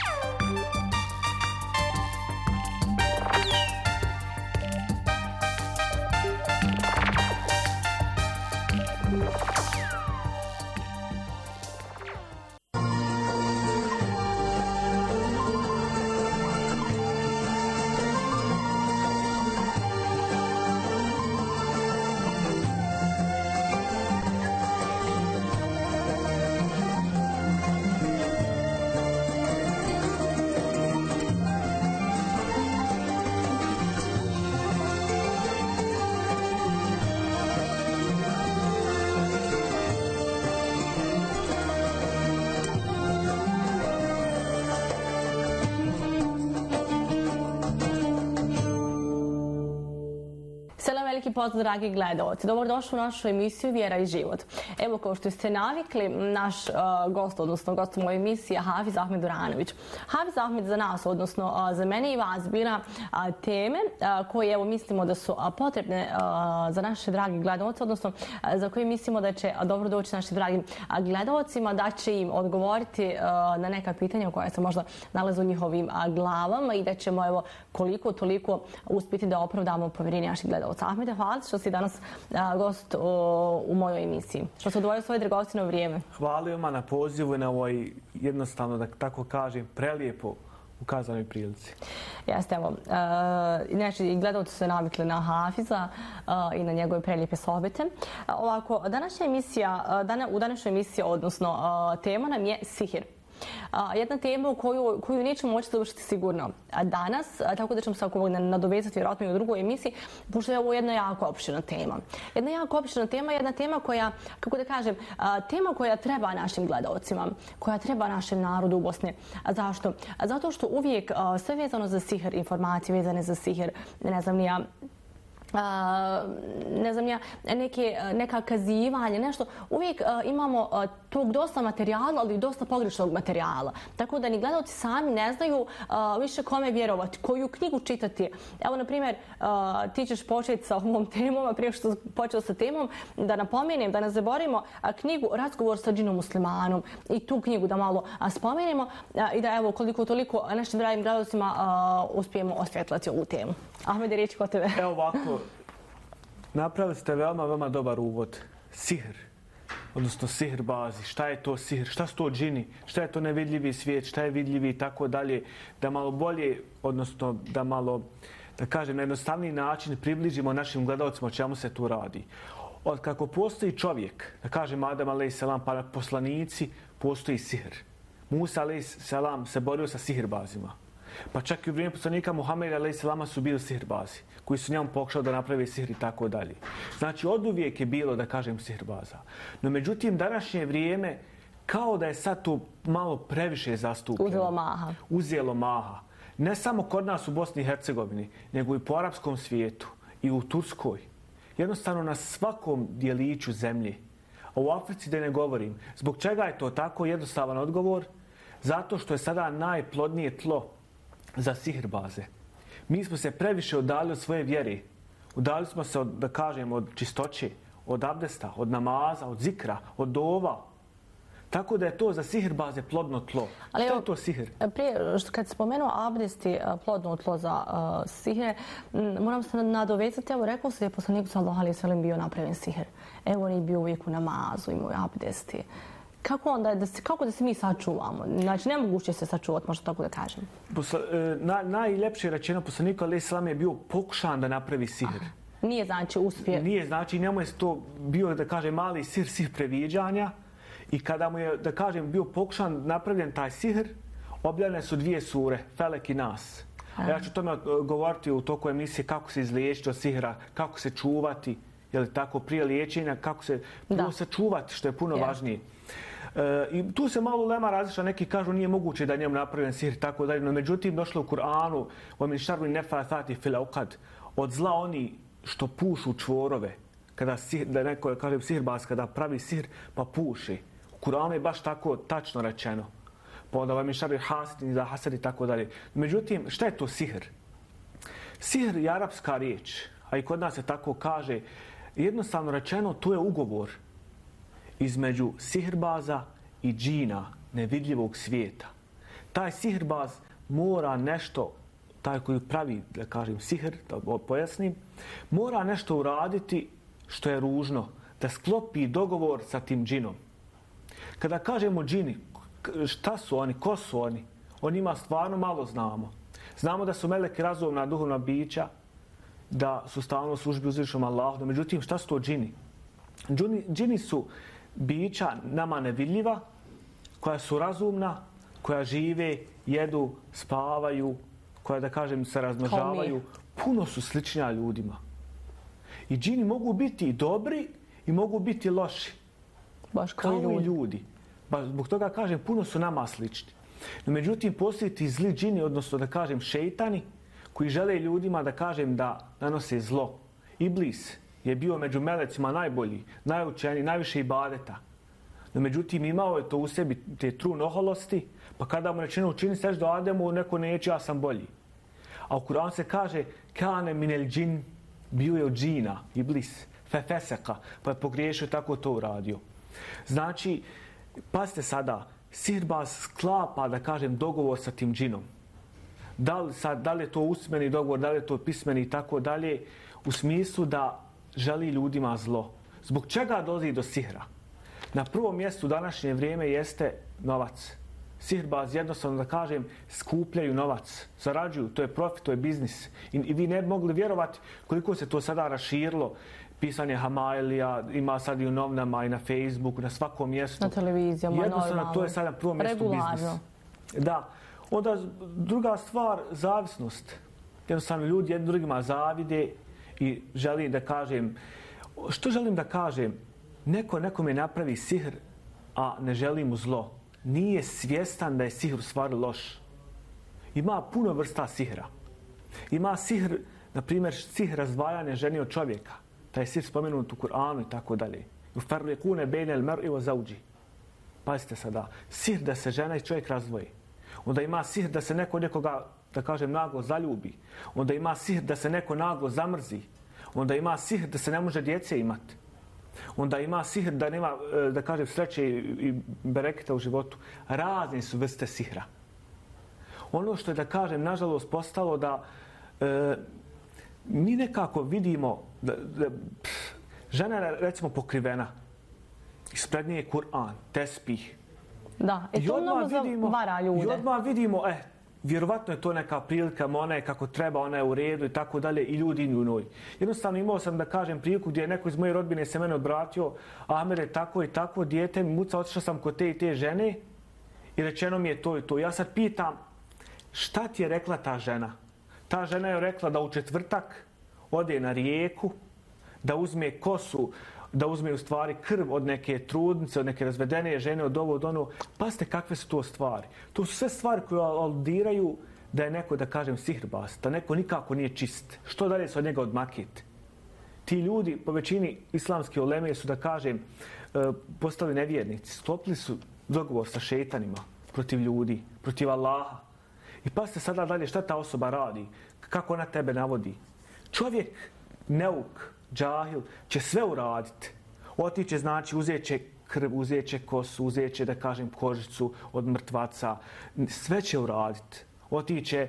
Veliki pozdrav, dragi gledalci. Dobrodošli u našu emisiju Vjera i život. Evo, kao što ste navikli, naš gost, odnosno gost u mojoj emisiji je Hafiz Ahmed Duranović. Hafiz Ahmed za nas, odnosno za mene i vas, bira teme koje, evo, mislimo da su potrebne za naše dragi gledalce, odnosno za koje mislimo da će dobro doći našim dragim gledalcima, da će im odgovoriti na neka pitanja koja se možda nalaze u njihovim glavama i da ćemo, evo, koliko toliko uspjeti da opravdamo povjerenje naših gledalca. Ahmede, hvala što si danas gost u mojoj emisiji. Što se odvojio svoje dragocjeno vrijeme. Hvala vam na pozivu i na ovoj, jednostavno da tako kažem, prelijepo ukazanoj prilici. Jeste, evo. Inače, i gledalci su se navikli na Hafiza i na njegove prelijepe sohbete. Ovako, u današnjoj emisiji, odnosno tema nam je sihir. Jedna tema u koju nećemo moći završiti sigurno danas, tako da ćemo se nadovezati vjerojatno i u drugoj emisiji, pošto je ovo jedna jako opširna tema. Jedna tema koja, kako da kažem, tema koja treba našim gledalcima, koja treba našem narodu u Bosni. Zašto? Zato što uvijek sve vezano za sihir, informacije vezane za sihir, ne znam neka kazivanja, nešto. Uvijek imamo tog dosta materijala, ali i dosta pogrešnog materijala. Tako da ni gledalci sami ne znaju više kome vjerovati, koju knjigu čitati. Evo, na primjer, ti ćeš početi sa ovom temom, a prije što počeo sa temom, da napomenem, da ne zaboravimo knjigu Razgovor sa džinom muslimanom i tu knjigu da malo spomenemo i da, evo, koliko toliko našim dragim gledalcima uspijemo osvjetlati ovu temu. Ahmede, riječ kod tebe. Evo ovako, napravili ste veoma dobar uvod. Sihr, odnosno sihr bazi. Šta je to sihr? Šta su to džini? Šta je to nevidljivi svijet? Šta je vidljivi i tako dalje? Da malo bolje, odnosno da malo, da kažem, na jednostavniji način približimo našim gledalcima o čemu se tu radi. Od kako postoji čovjek, da kažem Adam a.s. pa poslanici, postoji sihr. Musa a.s. se borio sa sihrbazima. Pa čak i u vrijeme poslanika Muhameda a.s. su bili sihirbazi, koji su njemu pokušali da naprave sihr i tako dalje. Znači, oduvijek je bilo, da kažem, sihirbaza. No, međutim, današnje vrijeme, kao da je sad to malo previše zastupljeno. Uzelo maha. Ne samo kod nas u Bosni i Hercegovini, nego i po arapskom svijetu i u Turskoj. Jednostavno na svakom dijeliću zemlje. A u Africi da ne govorim. Zbog čega je to tako? Jednostavan odgovor. Zato što je sada najplodnije tlo za sihirbaze. Mi smo se previše udalili od svoje vjere. Udalili smo se, da kažem, od čistoće, od abdesta, od namaza, od zikra, od dova. Tako da je to za sihirbaze plodno tlo. Ali što je to sihir? Prije, kad se spomenuo abdest i plodno tlo za sihir, moram se nadovezati. Evo, rekao se da je poslaniku sallallahu alejhi ve sellem bio napravljen sihir. Evo, on je bio uvijek u namazu, imao abdesti. Kako da se mi sačuvamo? Znači, nemoguće se sačuvati, možda tako da kažem. Najljepše rečeno poslaniku alejhi selam je bio pokušan da napravi sihr. Nije znači uspije. Nije znači, njemu je to bio, da kažem, mali sihr previđanja. I kada mu je, da kažem, bio pokušan napravljen taj sihr, objavljene su 2 sure, Felek i Nas. A ja ću o tome govoriti u toku emisije kako se izliječiti od sihra, kako se čuvati, je li tako, prije liječenja, kako se sačuvati, što je puno važnije. I tu se malo ulema različita, neki kažu nije moguće da njemu napravljen sihr, tako dalje, no međutim došlo u Kur'anu وَمِنْ شَرِّ النَّفَّاثَاتِ فِي الْعُقَدِ od zla oni što pušu čvorove, kada da neko kaže sihirbaz, kada pravi sihr pa puši. U Kur'anu je baš tako tačno rečeno. Pa onda وَمِنْ شَرِّ حَاسِدٍ إِذَا حَسَدَ i tako dalje. Međutim, šta je to sihr? Sihr je arapska riječ, a i kod nas se tako kaže. Jednostavno rečeno, to je ugovor između sihrbaza i džina nevidljivog svijeta. Taj sihrbaz mora nešto, taj koji pravi, da kažem, sihr, da pojasnim, mora nešto uraditi što je ružno, da sklopi dogovor sa tim džinom. Kada kažemo džini, šta su oni, ko su oni? O njima stvarno malo znamo. Znamo da su meleki razumna duhovna bića, da su stalno u službi uzvišenom Allahu. Međutim, šta su to džini? Džini su bića nama nevidljiva, koja su razumna, koja žive, jedu, spavaju, koja, da kažem, se razmnožavaju. Puno su sličnija ljudima. I džini mogu biti i dobri i mogu biti loši. Baš kao i ljudi. Zbog toga kažem, puno su nama slični. No, međutim, postoji ti zli džini, odnosno da kažem šejtani, koji žele ljudima da kažem da nanose zlo. Iblis je bio među melecima najbolji, najučeniji, najviše ibadeta. No, međutim, imao je to u sebi, te trun oholosti, pa kada mu rečeno učini seždu Ademu, neko neće, ja sam bolji. A u Kur'anu se kaže kane minel džin, bio je od džina, Iblis, fefeseka, pa je pogriješio, tako to uradio. Znači, pazite sada, sihirbaz sklapa, da kažem, dogovor sa tim džinom. Da li je to usmeni dogovor, da li je to pismeni i tako dalje, u smislu da želi ljudima zlo. Zbog čega dolazi do sihra? Na prvom mjestu u današnje vrijeme jeste novac. Sihirbaz, jednostavno da kažem, skupljaju novac, zarađuju, to je profit, to je biznis. I vi ne bi mogli vjerovati koliko se to sada raširilo. Pisanje Hamailija, ima sad i u novinama i na Facebooku, na svakom mjestu. Na televizijama, jednostavno, to je sad na prvom mjestu biznis. Da. Onda druga stvar, zavisnost. Jednostavno ljudi jednim drugima zavide i želim da kažem, što želim da kažem? Neko nekome napravi sihr, a ne želi mu zlo. Nije svjestan da je sihr u stvari loš. Ima puno vrsta sihra. Ima sihr, na primjer, sihr razdvajanja žene od čovjeka. Taj sihr spomenut u Kur'anu i tako dalje. Ufarriqune bejnel mer'i wa zawji. Pazite sada, sihr da se žena i čovjek razdvoji. Onda ima sihr da se neko nekoga, da kažem, naglo zaljubi. Onda ima sihr da se neko naglo zamrzi. Onda ima sihr da se ne može djece imati. Onda ima sihr da nema, da kažem, sreće i bereketa u životu. Razne su vrste sihra. Ono što je, da kažem, nažalost postalo da mi nekako vidimo da žena je, recimo, pokrivena. Ispred nje je Kur'an, tespih. Da, to mnogo vara ljude. I odmah vidimo, vjerovatno je to neka prilika, ona je kako treba, ona je u redu i tako dalje, i ljudi idu u njoj. Jednostavno imao sam, da kažem, priliku gdje je neko iz moje rodbine se mene obratio, Ahmed je tako i tako, dijete mi muca, otišao sam kod te i te žene i rečeno mi je to i to. Ja sad pitam, šta ti je rekla ta žena? Ta žena je rekla da u četvrtak ode na rijeku, da uzme kosu, da uzme u stvari krv od neke trudnice, od neke razvedene žene, od ovo, od ono. Pazite kakve su to stvari. To su sve stvari koje aludiraju da je neko, da kažem, sihirbaz, da neko nikako nije čist. Što dalje se od njega odmakiti? Ti ljudi, po većini islamske uleme, su, da kažem, postali nevjernici. Sklopili su dogovor sa šejtanima protiv ljudi, protiv Allaha. I pazite sada dalje šta ta osoba radi, kako ona tebe navodi. Čovjek, neuk, džahil, će sve uraditi. Otiće, znači, uzet će krv, uzet će kosu, uzet će, da kažem, kožicu od mrtvaca. Sve će uraditi. Otiće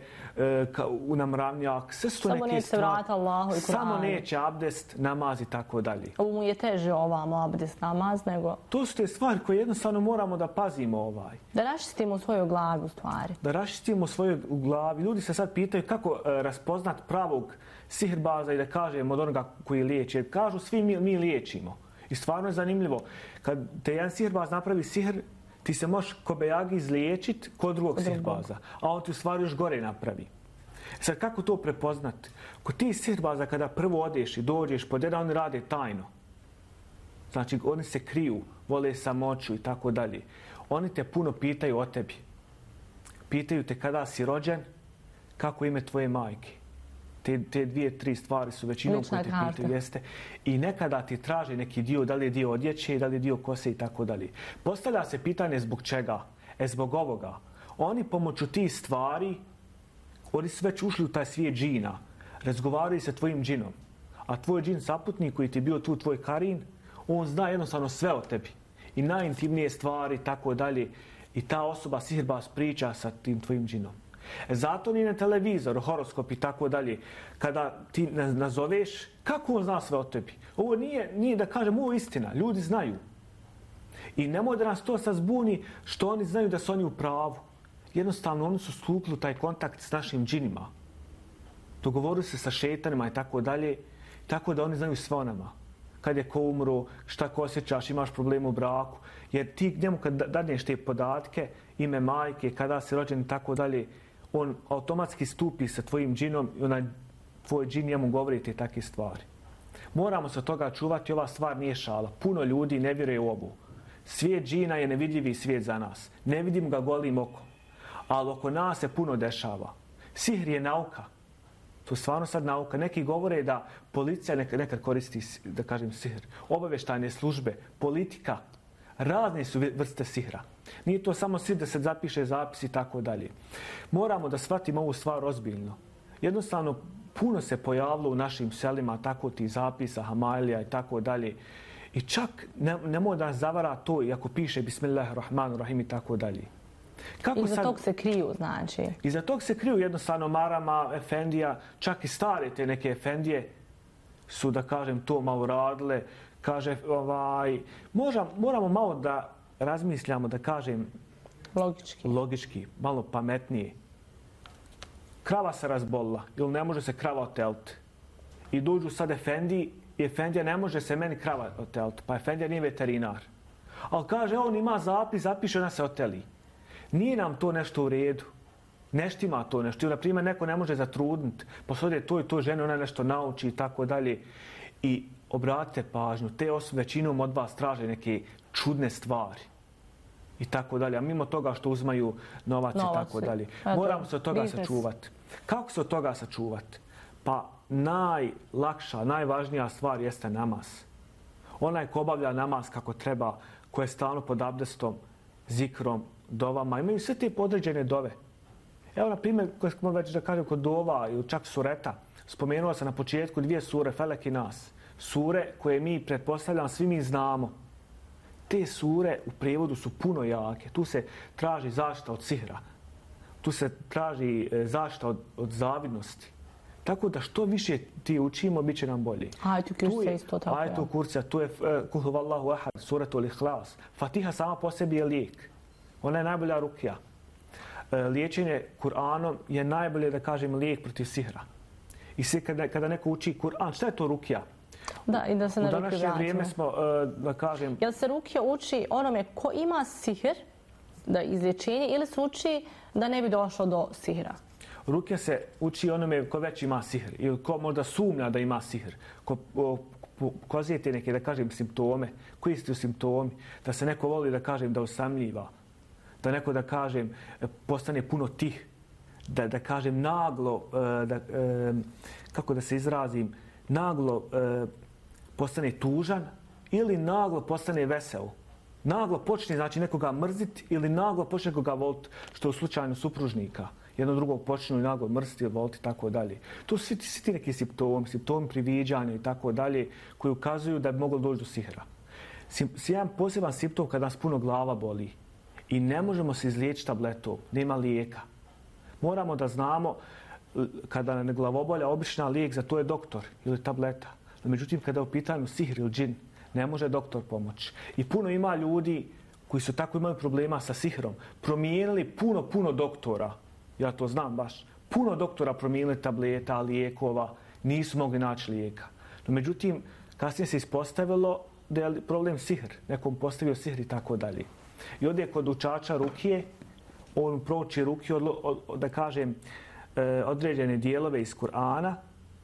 u namravnjak. Sve su to samo neke neće stvari. vrata Allahu i Kur'anu. Samo neće abdest, namaz i tako dalje. Ovo mu je teže ovamo abdest, namaz, nego... To su te stvari koje jednostavno moramo da pazimo . Da raščistimo svoju glavu, stvari. Da raščistimo svoju glavu. Ljudi se sad pitaju kako raspoznat pravog sihirbaza i da kažem od onoga koji liječi. Jer kažu svi mi liječimo. I stvarno je zanimljivo. Kad te jedan sihirbaz napravi sihr, ti se možeš kobejagi izliječiti kod drugog sihirbaza. A on ti u stvari još gore napravi. Sad kako to prepoznati? Kod ti sihirbaza kada prvo odeš i dođeš pod jedan, oni rade tajno. Znači oni se kriju, vole samoću i tako dalje. Oni te puno pitaju o tebi. Pitaju te kada si rođen, kako ime tvoje majke. Te dvije, tri stvari su većinom koje te pitaju, jeste. I nekada ti traže neki dio, da li je dio odjeće, da li je dio kose i tako dalje. Postavlja se pitanje zbog čega? Zbog ovoga. Oni pomoću tih stvari, oni su već ušli u taj svijet džina. razgovaraju sa tvojim džinom. A tvoj džin saputnik koji ti je bio tu, tvoj karin, on zna jednostavno sve o tebi. I najintimnije stvari, tako dalje. I ta osoba sihirbaz priča sa tim tvojim džinom. Zato ni na televizoru, horoskop i tako dalje. Kada ti nazoveš, kako on zna sve o tebi? Ovo nije da kažem, ovo je istina. Ljudi znaju. I nemoj da nas to sad zbuni što oni znaju da su oni u pravu. Jednostavno, oni su stupili taj kontakt s našim džinima. Dogovorili se sa šetanima i tako dalje. Tako da oni znaju sve o nama. Kad je ko umro, šta ko osjećaš, imaš problem u braku. Jer ti njemu kad dadneš te podatke, ime majke, kada si rođen i tako dalje, on automatski stupi sa tvojim džinom i onaj tvoj džin njemu govori te takve stvari. Moramo se od toga čuvati, ova stvar nije šala. Puno ljudi ne vjeruje u ovu. Svijet džina je nevidljivi svijet za nas. Ne vidimo ga golim okom. Ali oko nas se puno dešava. Sihr je nauka. To je stvarno sad nauka. Neki govore da policija nekad koristi, da kažem, sihr. Obavještajne službe, politika, razne su vrste sihra. Nije to samo sihr da se zapiše zapis i tako dalje. Moramo da shvatimo ovu stvar ozbiljno. Jednostavno, puno se pojavilo u našim selima tako ti zapisa, hamailija i tako dalje. I čak nemoj da nas zavara to, iako piše Bismillahirrahmanirrahim i tako dalje. Iza tog se kriju, znači? Iza tog se kriju jednostavno marama, efendija, čak i stare te neke efendije su, da kažem, to malo radile. Kaže, moramo malo da razmišljamo, da kažem, logički, malo pametnije. Krava se razbolila, ili ne može se krava oteliti. I dođu sad efendiji, i efendija ne može se meni krava oteliti, pa efendija nije veterinar. Ali kaže, on ima zapis, zapiše, ona se oteli. Nije nam to nešto u redu. Ne štima to nešto. Na primjer, neko ne može zatrudniti, pa sad je to i to žene, ona nešto nauči i tako dalje. I obratite pažnju, te osobe većinom od vas traže neke čudne stvari. I tako dalje. A mimo toga što uzmaju novac i tako dalje. Moramo se od toga sačuvati. Kako se od toga sačuvati? Pa najlakša, najvažnija stvar jeste namaz. Onaj ko obavlja namaz kako treba, ko je stalno pod abdestom, zikrom, dovama, imaju sve te podređene dove. Evo, na primjer, koje smo već da kažem kod dova ili čak sureta, spomenuo sam na početku 2 sure, Felek i Nas. Sure koje mi, pretpostavljam, svi mi znamo. Te sure u prijevodu su puno jake. Tu se traži zaštita od sihra. Tu se traži zaštita od zavidnosti. Tako da što više ti učimo, bit će nam bolje. Ajetu kursa isto tako. Ajetu kursa, tu je Kul huvallahu ahad, suratul ihlas. Fatiha sama po sebi je lijek. Ona je najbolja rukija. Liječenje Kur'anom je najbolje, da kažem, lijek protiv sihra. I svi kada neko uči Kur'an, šta je to rukija? Da, i da se na rukiju vratimo. U današnje vrijeme smo, da kažem... Jel se rukija uči onome ko ima sihr, da izlječenje, ili se uči da ne bi došlo do sihra? Rukija se uči onome ko već ima sihr ili ko možda sumnja da ima sihr. Ko kozijete neke, da kažem, simptome. Koji su simptomi? Da se neko voli, da kažem, da usamljiva. Da neko, da kažem, postane puno tih. Da kažem, naglo, kako da se izrazim, naglo postane tužan ili naglo postane vesel. Naglo počne, znači, nekoga mrziti ili naglo počne nekoga voliti, što je u slučaju supružnika. Jedno drugog počnu naglo mrziti ili voliti i tako dalje. To su svi ti neki simptomi priviđanja i tako dalje, koji ukazuju da bi moglo doći do sihra. Jedan poseban simptom kada nas puno glava boli i ne možemo se izliječiti tabletom, nema lijeka. Moramo da znamo kada nam glavobolja, obična lijek za to je doktor ili tableta. Međutim, kada je u pitanju sihr ili džin, ne može doktor pomoći. I puno ima ljudi koji su tako imali problema sa sihrom, promijenili puno doktora. Ja to znam baš. Puno doktora promijenili tableta, lijekova, nisu mogli naći lijeka. No, međutim, kasnije se ispostavilo da je problem sihr. Nekom postavio sihr i tako dalje. I ovdje kod učača rukije, on prouči rukije, da kažem, određene dijelove iz Kur'ana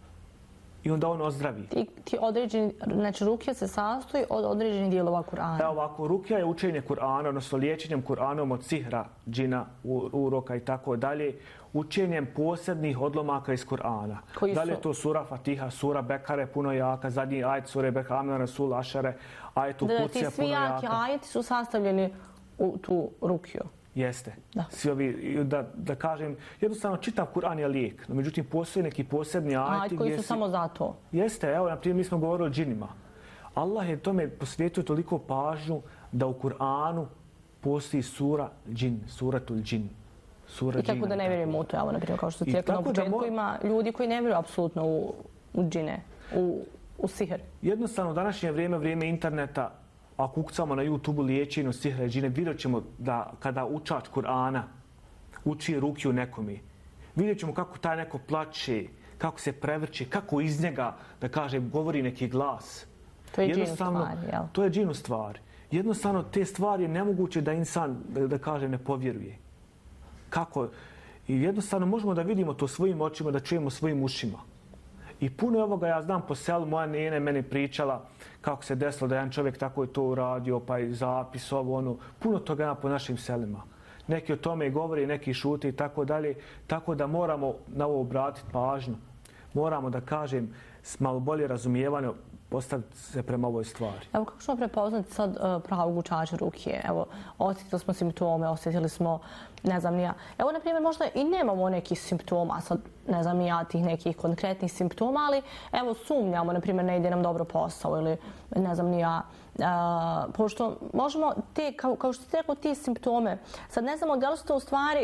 i onda on ozdravi. Ti određeni, znači rukija se sastoji od određenih dijelova Kur'ana. Evo ovako, rukija je učenje Kur'ana, odnosno liječenjem Kur'anom od sihra, džina, uroka i tako dalje, učenjem posebnih odlomaka iz Kur'ana. Da li je to sura Fatiha, sura Bekare, puno jaka, zadnji ajet sure Bekame, Rasul, Ašare, ajet u Kucija, puno jaka. Ti svi jaki ajeti su sastavljeni u tu rukiju. Jeste. Svi ovi, da kažem, jednostavno čitav Kur'an je lijek. No, međutim, postoje neki posebni ajeti koji su samo za to. Jeste, evo, na primjer, mi smo govorili o džinima. Allah je tome posvetio toliko pažnju da u Kur'anu postoji sura džin, suratul džin. I tako da ne vjerujemo u to, evo, na primjer, kao što ste rekli na početku, ima ljudi koji ne vjeruju apsolutno u džine, u sihr. Jednostavno, u današnje vrijeme interneta, ako ukucamo na YouTube liječenju sihra i džine, vidjet ćemo da kada učač Kur'ana uči rukiju nekome, vidjet ćemo kako taj neko plače, kako se prevrće, kako iz njega, da kažem, govori neki glas. To je džin u stvari, jel? To je džin u stvari. Jednostavno, te stvari je nemoguće da insan, da kažem, ne povjeruje. Kako? I jednostavno možemo da vidimo to svojim očima, da čujemo svojim ušima. I puno ovoga ja znam po selu, moja nena je meni pričala kako se desilo da jedan čovjek tako je to uradio, pa i zapis, ovo, ono. Puno toga ima po našim selima. Neki o tome i govori, neki šute i tako dalje. Tako da moramo na ovo obratiti pažnju. Moramo, da kažem, s malo bolje razumijevanje postaviti se prema ovoj stvari. Evo, kako ćemo prepoznati sad pravog učača rukije? Evo, osjetili smo simptome, osjetili smo, ne znam ni ja. Evo, na primjer, možda i nemamo nekih simptoma, sad ne znam ni ja tih nekih konkretnih simptoma, ali evo, sumnjamo, na primjer, ne ide nam dobro posao ili ne znam ni ja. Pošto možemo te, kao što ste rekao, ti simptome, sad ne znamo da li su to u stvari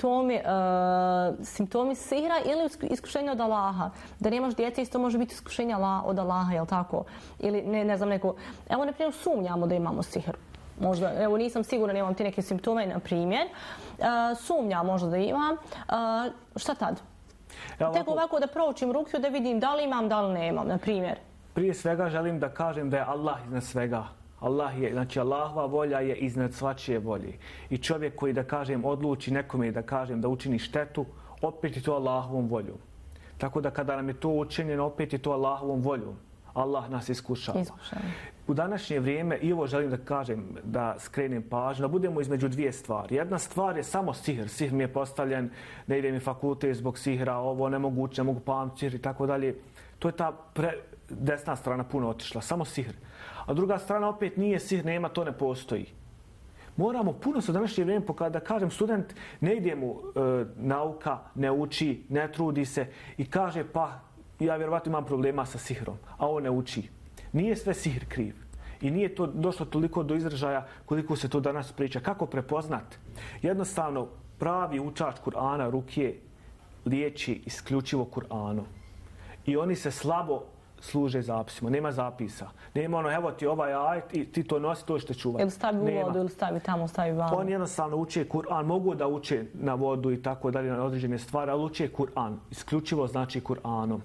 simptomi sihra ili iskušenja od Allaha. Da nemaš djece, isto može biti iskušenja od Allaha, jel tako? Ili ne znam neko... Evo, na primjer, sumnjamo da imamo sihr. Možda, evo, nisam sigurna, nemam ti neke simptome, na primjer. Sumnjam možda da imam. Šta tad? Tek ovako da proučim rukiju, da vidim da li imam, da li nemam, na primjer. Prije svega želim da kažem da je Allah iznad svega. Znači Allahova volja je iznad svačije volje. I čovjek koji, da kažem, odluči nekome, da kažem, da učini štetu, opet je to Allahovom voljom. Tako da kada nam je to učinjeno, opet je to Allahovom voljom. Allah nas iskušava. U današnje vrijeme, i ovo želim da kažem, da skrenem pažnju, da budemo između dvije stvari. Jedna stvar je samo sihr. Sihr mi je postavljen, ne ide mi fakultet zbog sihra, ovo nemoguće, ne mogu pamtiti sihr i tako dalje. To je ta desna strana puno otišla, samo sihr. A druga strana opet nije sihr, nema, to ne postoji. Moramo puno se u današnje vrijeme, da kažem, student ne ide mu nauka, ne uči, ne trudi se i kaže pa ja vjerovatno imam problema sa sihrom, a on ne uči. Nije sve sihr kriv. I nije to došlo toliko do izražaja koliko se to danas priča. Kako prepoznat? Jednostavno, pravi učač Kur'ana rukije liječi isključivo Kur'anom. I oni se slabo služe zapisima. Nema zapisa. Nema ono, evo ti ovaj ajet i ti to nosi, to što čuvati. Ili stavi u vodu, ili stavi tamo, stavi vamo. Oni jednostavno uče Kur'an. Mogu da uče na vodu i tako dalje, na određene stvari, ali uče Kur'an. Isključivo znači Kur'anom.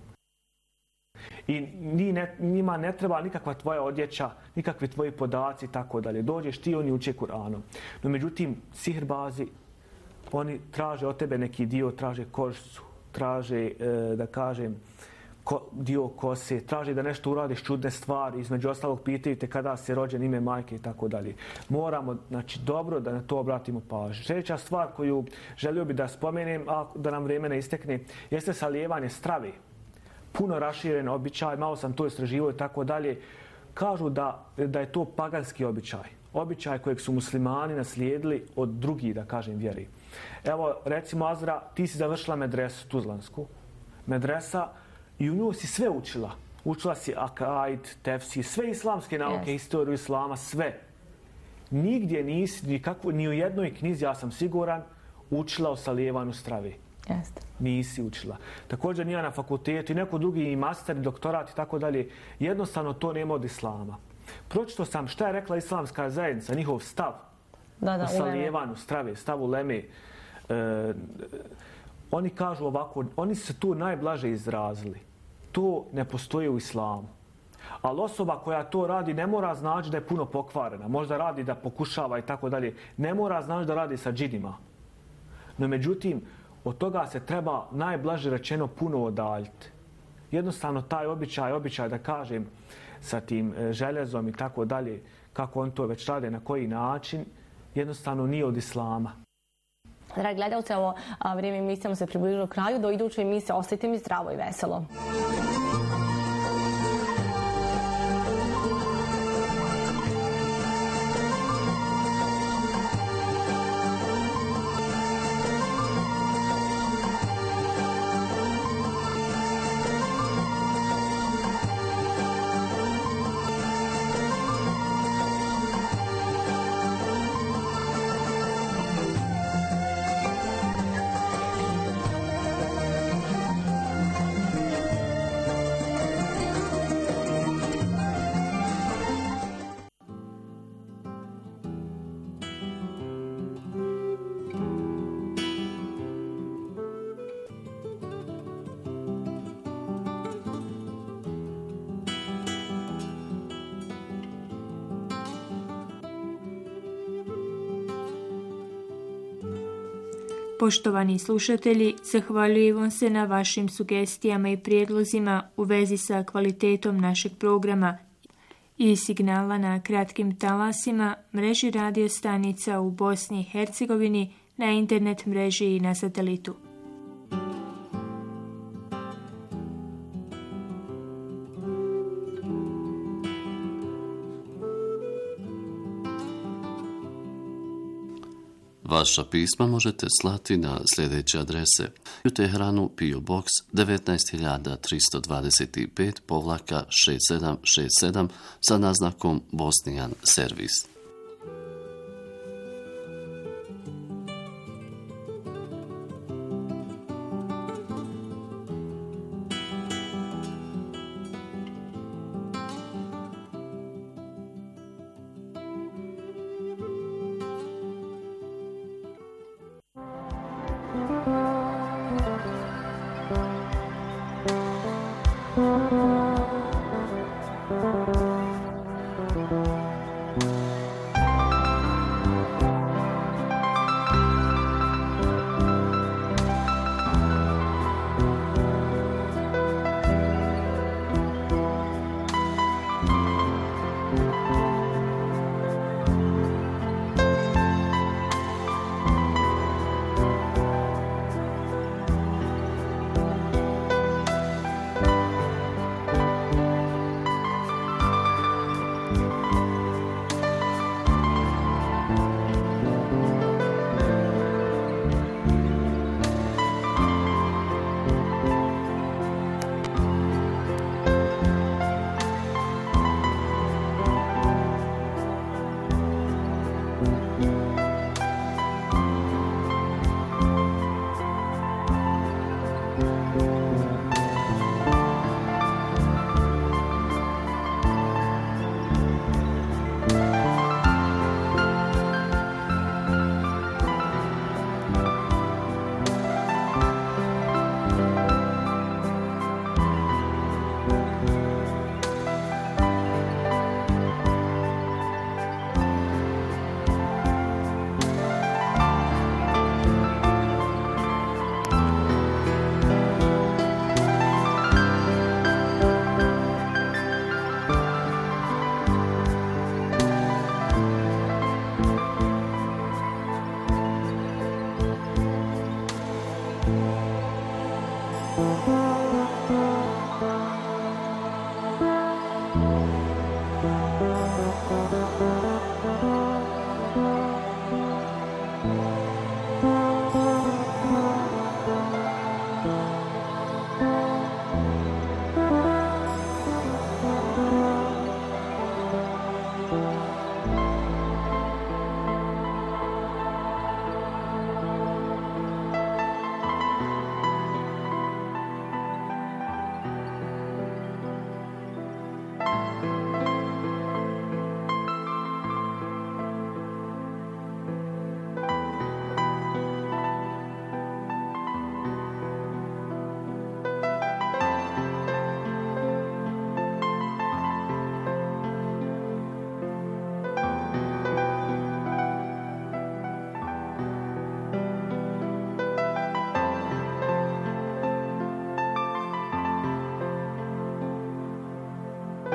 I njima ne treba nikakva tvoja odjeća, nikakvi tvoji podaci i tako dalje. Dođeš ti, oni uče Kur'anom. No međutim, sihrbazi, oni traže od tebe neki dio, traže kožicu, traže, da kažem, dio kose, traži da nešto uradiš čudne stvari, između ostalog pitaju te kada si rođen, ime majke i tako dalje. Moramo, znači, dobro da na to obratimo pažnju. Sljedeća stvar koju želio bi da spomenem, a da nam vrijeme ne istekne, jeste salijevanje strave. Puno raširen običaj, malo sam to istraživao i tako dalje. Kažu da je to paganski običaj. Običaj kojeg su muslimani naslijedili od drugih, da kažem, vjeri. Evo, recimo, Azra, ti si završila medresu tuzlansku. Medresa, i u nju si sve učila. Učila si akaid, tefsir, sve islamske nauke, historiju islama, sve. Nigdje nisi, ni u jednoj knjizi, ja sam siguran, učila o salijevanju strave. Nisi učila. Također nije na fakultetu i neko drugi i master, i doktorat i tako dalje. Jednostavno to nema od islama. Pročito sam šta je rekla islamska zajednica, njihov stav o salijevanju strave, stav uleme. Oni kažu ovako, oni se tu najblaže izrazili. To ne postoji u islamu. Ali osoba koja to radi ne mora znači da je puno pokvarena. Možda radi da pokušava i tako dalje. Ne mora znači da radi sa džinima. No međutim, od toga se treba najblaže rečeno puno odaljiti. Jednostavno taj običaj da kažem sa tim željezom i tako dalje, kako on to već rade, na koji način, jednostavno nije od islama. Dragi gledalci, ovo vrijeme emisijama se približilo kraju. Do iduće emisije ostajte mi zdravo i veselo. Poštovani slušatelji, zahvaljujemo se na vašim sugestijama i prijedlozima u vezi sa kvalitetom našeg programa i signala na kratkim talasima, mreži radio stanica u Bosni i Hercegovini, na internet mreži i na satelitu. Vaša pisma možete slati na sljedeće adrese: u Teheranu PO Box 19325-6767 sa naznakom Bosnijan servis.